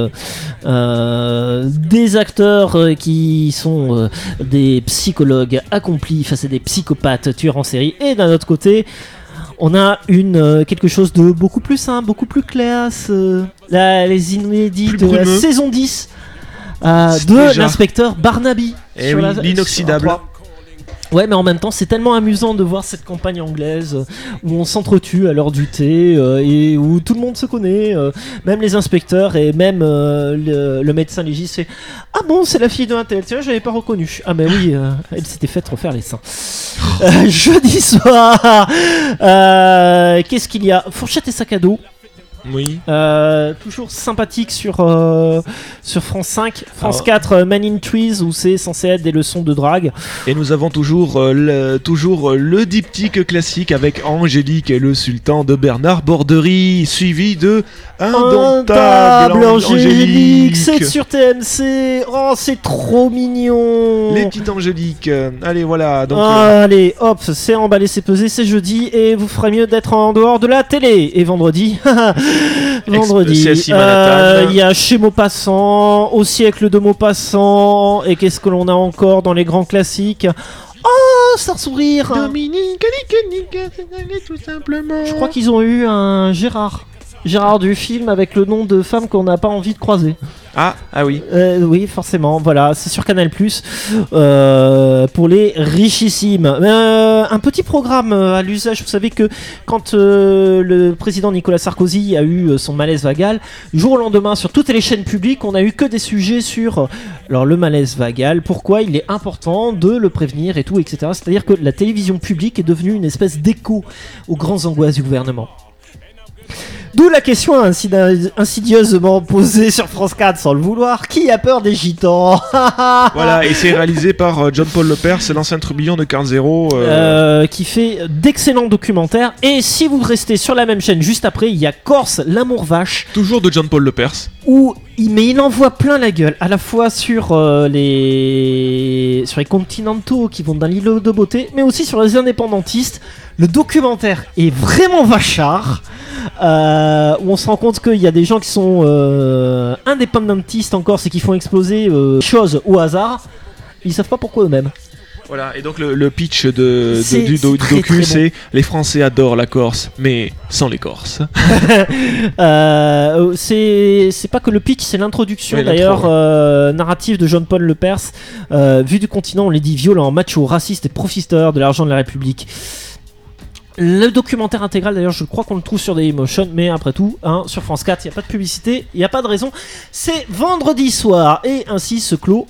[SPEAKER 1] des acteurs qui sont des psychologues accomplis face à des psychopathes tueurs en série. Et d'un autre côté, on a quelque chose de beaucoup plus simple, beaucoup plus classe. Les inédits de la saison 10 de l'inspecteur Barnaby.
[SPEAKER 2] L'inoxydable.
[SPEAKER 1] Ouais, mais en même temps, c'est tellement amusant de voir cette campagne anglaise où on s'entretue à l'heure du thé et où tout le monde se connaît, même les inspecteurs et même le médecin légiste fait « Ah bon, c'est la fille d'un tel, tiens, j'avais pas reconnu. » Ah mais oui, elle s'était faite refaire les seins. Jeudi soir, qu'est-ce qu'il y a ? Fourchette et sac à dos.
[SPEAKER 2] Oui.
[SPEAKER 1] Toujours sympathique sur France 5, France 4, Man in Trees où c'est censé être des leçons de drague.
[SPEAKER 2] Et nous avons toujours le diptyque classique avec Angélique et le sultan de Bernard Borderie, suivi de Indomptable Angélique.
[SPEAKER 1] C'est sur TMC. Oh, c'est trop mignon.
[SPEAKER 2] Les petites Angéliques. Allez, voilà. Donc,
[SPEAKER 1] allez, hop, c'est emballé, c'est pesé, c'est jeudi et vous ferez mieux d'être en dehors de la télé. Et vendredi. Vendredi, il y a chez Maupassant, au siècle de Maupassant, et qu'est-ce que l'on a encore dans les grands classiques ? Oh, Star Sourire.
[SPEAKER 2] Dominique, tout simplement.
[SPEAKER 1] Je crois qu'ils ont eu un Gérard du film avec le nom de femme qu'on n'a pas envie de croiser.
[SPEAKER 2] Ah oui.
[SPEAKER 1] Oui, forcément, voilà, c'est sur Canal+, pour les richissimes. Un petit programme à l'usage, vous savez que quand le président Nicolas Sarkozy a eu son malaise vagal, jour au lendemain, sur toutes les chaînes publiques, on a eu que des sujets sur le malaise vagal, pourquoi il est important de le prévenir et tout, etc. C'est-à-dire que la télévision publique est devenue une espèce d'écho aux grandes angoisses du gouvernement. D'où la question insidieusement posée sur France 4 sans le vouloir. Qui a peur des gitans ?
[SPEAKER 2] Voilà, et c'est réalisé par John-Paul Lepers, l'ancien Trubillon de Carl Zero.
[SPEAKER 1] Qui fait d'excellents documentaires. Et si vous restez sur la même chaîne juste après, il y a Corse, l'amour vache.
[SPEAKER 2] Toujours de John-Paul Lepers.
[SPEAKER 1] Mais il envoie plein la gueule, à la fois sur les continentaux qui vont dans l'îlot de beauté, mais aussi sur les indépendantistes. Le documentaire est vraiment vachard, où on se rend compte qu'il y a des gens qui sont indépendantistes en Corse et qui font exploser choses au hasard. Ils savent pas pourquoi eux-mêmes.
[SPEAKER 2] Voilà, et donc le pitch du docu, c'est bon. Les Français adorent la Corse, mais sans les Corses.
[SPEAKER 1] C'est pas que le pitch, c'est l'introduction d'ailleurs narrative de John-Paul Lepers. Vu du continent, on les dit violents, macho, racistes et profiteur de l'argent de la République. Le documentaire intégral, d'ailleurs, je crois qu'on le trouve sur Dailymotion, mais après tout, sur France 4, il n'y a pas de publicité, il n'y a pas de raison. C'est vendredi soir, et ainsi se clôt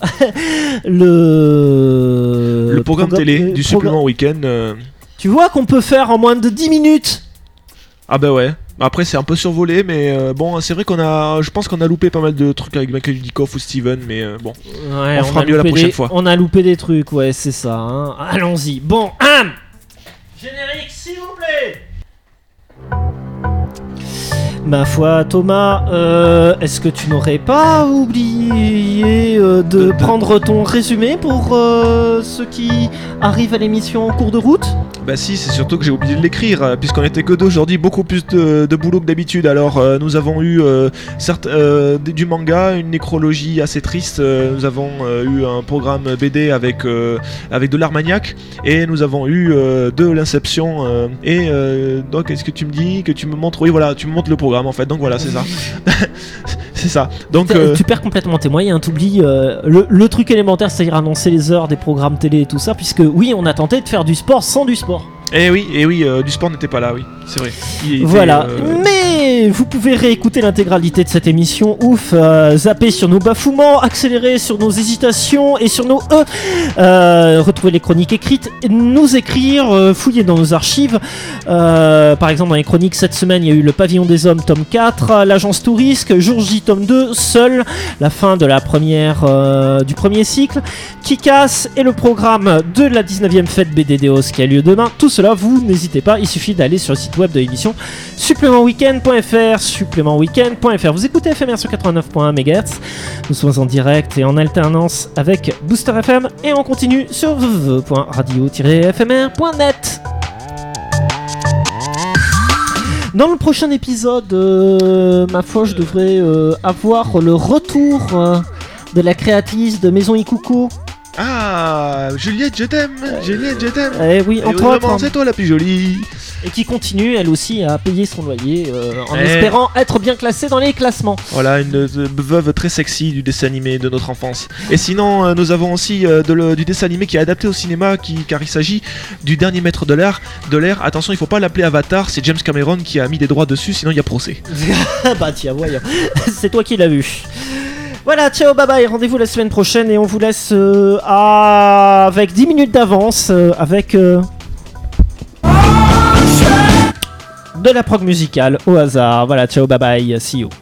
[SPEAKER 1] le
[SPEAKER 2] programme télé du supplément week-end.
[SPEAKER 1] Tu vois qu'on peut faire en moins de 10 minutes.
[SPEAKER 2] Ah bah ouais. Après c'est un peu survolé, mais bon, c'est vrai je pense qu'on a loupé pas mal de trucs avec Michael Dudikoff ou Steven, mais bon,
[SPEAKER 1] ouais,
[SPEAKER 2] on fera mieux la prochaine fois.
[SPEAKER 1] On a loupé des trucs, ouais, c'est ça. Allons-y. Bon, générique, s'il vous plaît. Ma foi, Thomas, est-ce que tu n'aurais pas oublié de prendre ton résumé pour ceux qui arrivent à l'émission en cours de route ?
[SPEAKER 2] Bah si, c'est surtout que j'ai oublié de l'écrire, puisqu'on était que deux aujourd'hui, beaucoup plus de boulot que d'habitude. Alors nous avons eu certes du manga, une nécrologie assez triste, nous avons eu un programme BD avec de l'Armagnac, et nous avons eu de l'Inception, et donc est-ce que tu me dis que tu me montres, oui voilà, tu me montres le programme en fait, donc voilà, c'est ça. C'est ça. Donc
[SPEAKER 1] tu perds complètement tes moyens, t'oublies le truc élémentaire, c'est-à-dire annoncer les heures des programmes télé et tout ça, puisque oui, on a tenté de faire du sport sans du sport.
[SPEAKER 2] Et oui, du sport n'était pas là, oui, c'est vrai.
[SPEAKER 1] Voilà, mais vous pouvez réécouter l'intégralité de cette émission, zapper sur nos bafouements, accélérer sur nos hésitations et sur nos retrouver les chroniques écrites, nous écrire, fouiller dans nos archives. Par exemple, dans les chroniques cette semaine, il y a eu le Pavillon des Hommes, tome 4, l'Agence Tourisque, Jour J, tome 2, Seul, la fin de la du premier cycle, Kick-Ass et le programme de la 19e fête BDDOS qui a lieu demain. Tout cela, vous n'hésitez pas, il suffit d'aller sur le site web de l'émission supplémentweekend.fr. Vous écoutez FMR sur 89.1 MHz. Nous sommes en direct et en alternance avec Booster FM et on continue sur www.radio-fmr.net. Dans le prochain épisode, ma foi, je devrais avoir le retour de la créatrice de Maison Ikuko.
[SPEAKER 2] Ah, Juliette, je t'aime. Juliette, je t'aime.
[SPEAKER 1] Eh oui, entre autres.
[SPEAKER 2] C'est toi la plus jolie.
[SPEAKER 1] Et qui continue elle aussi à payer son loyer en espérant être bien classée dans les classements.
[SPEAKER 2] Voilà, une veuve très sexy du dessin animé de notre enfance. Et sinon, nous avons aussi du dessin animé qui est adapté au cinéma, car il s'agit du dernier maître de l'air. Attention, il faut pas l'appeler Avatar, c'est James Cameron qui a mis des droits dessus, sinon il y a procès.
[SPEAKER 1] Bah tiens, voyons, c'est toi qui l'as vu. Voilà, ciao, bye bye, rendez-vous la semaine prochaine et on vous laisse avec 10 minutes d'avance, avec de la prog musicale au hasard. Voilà, ciao, bye bye, see you.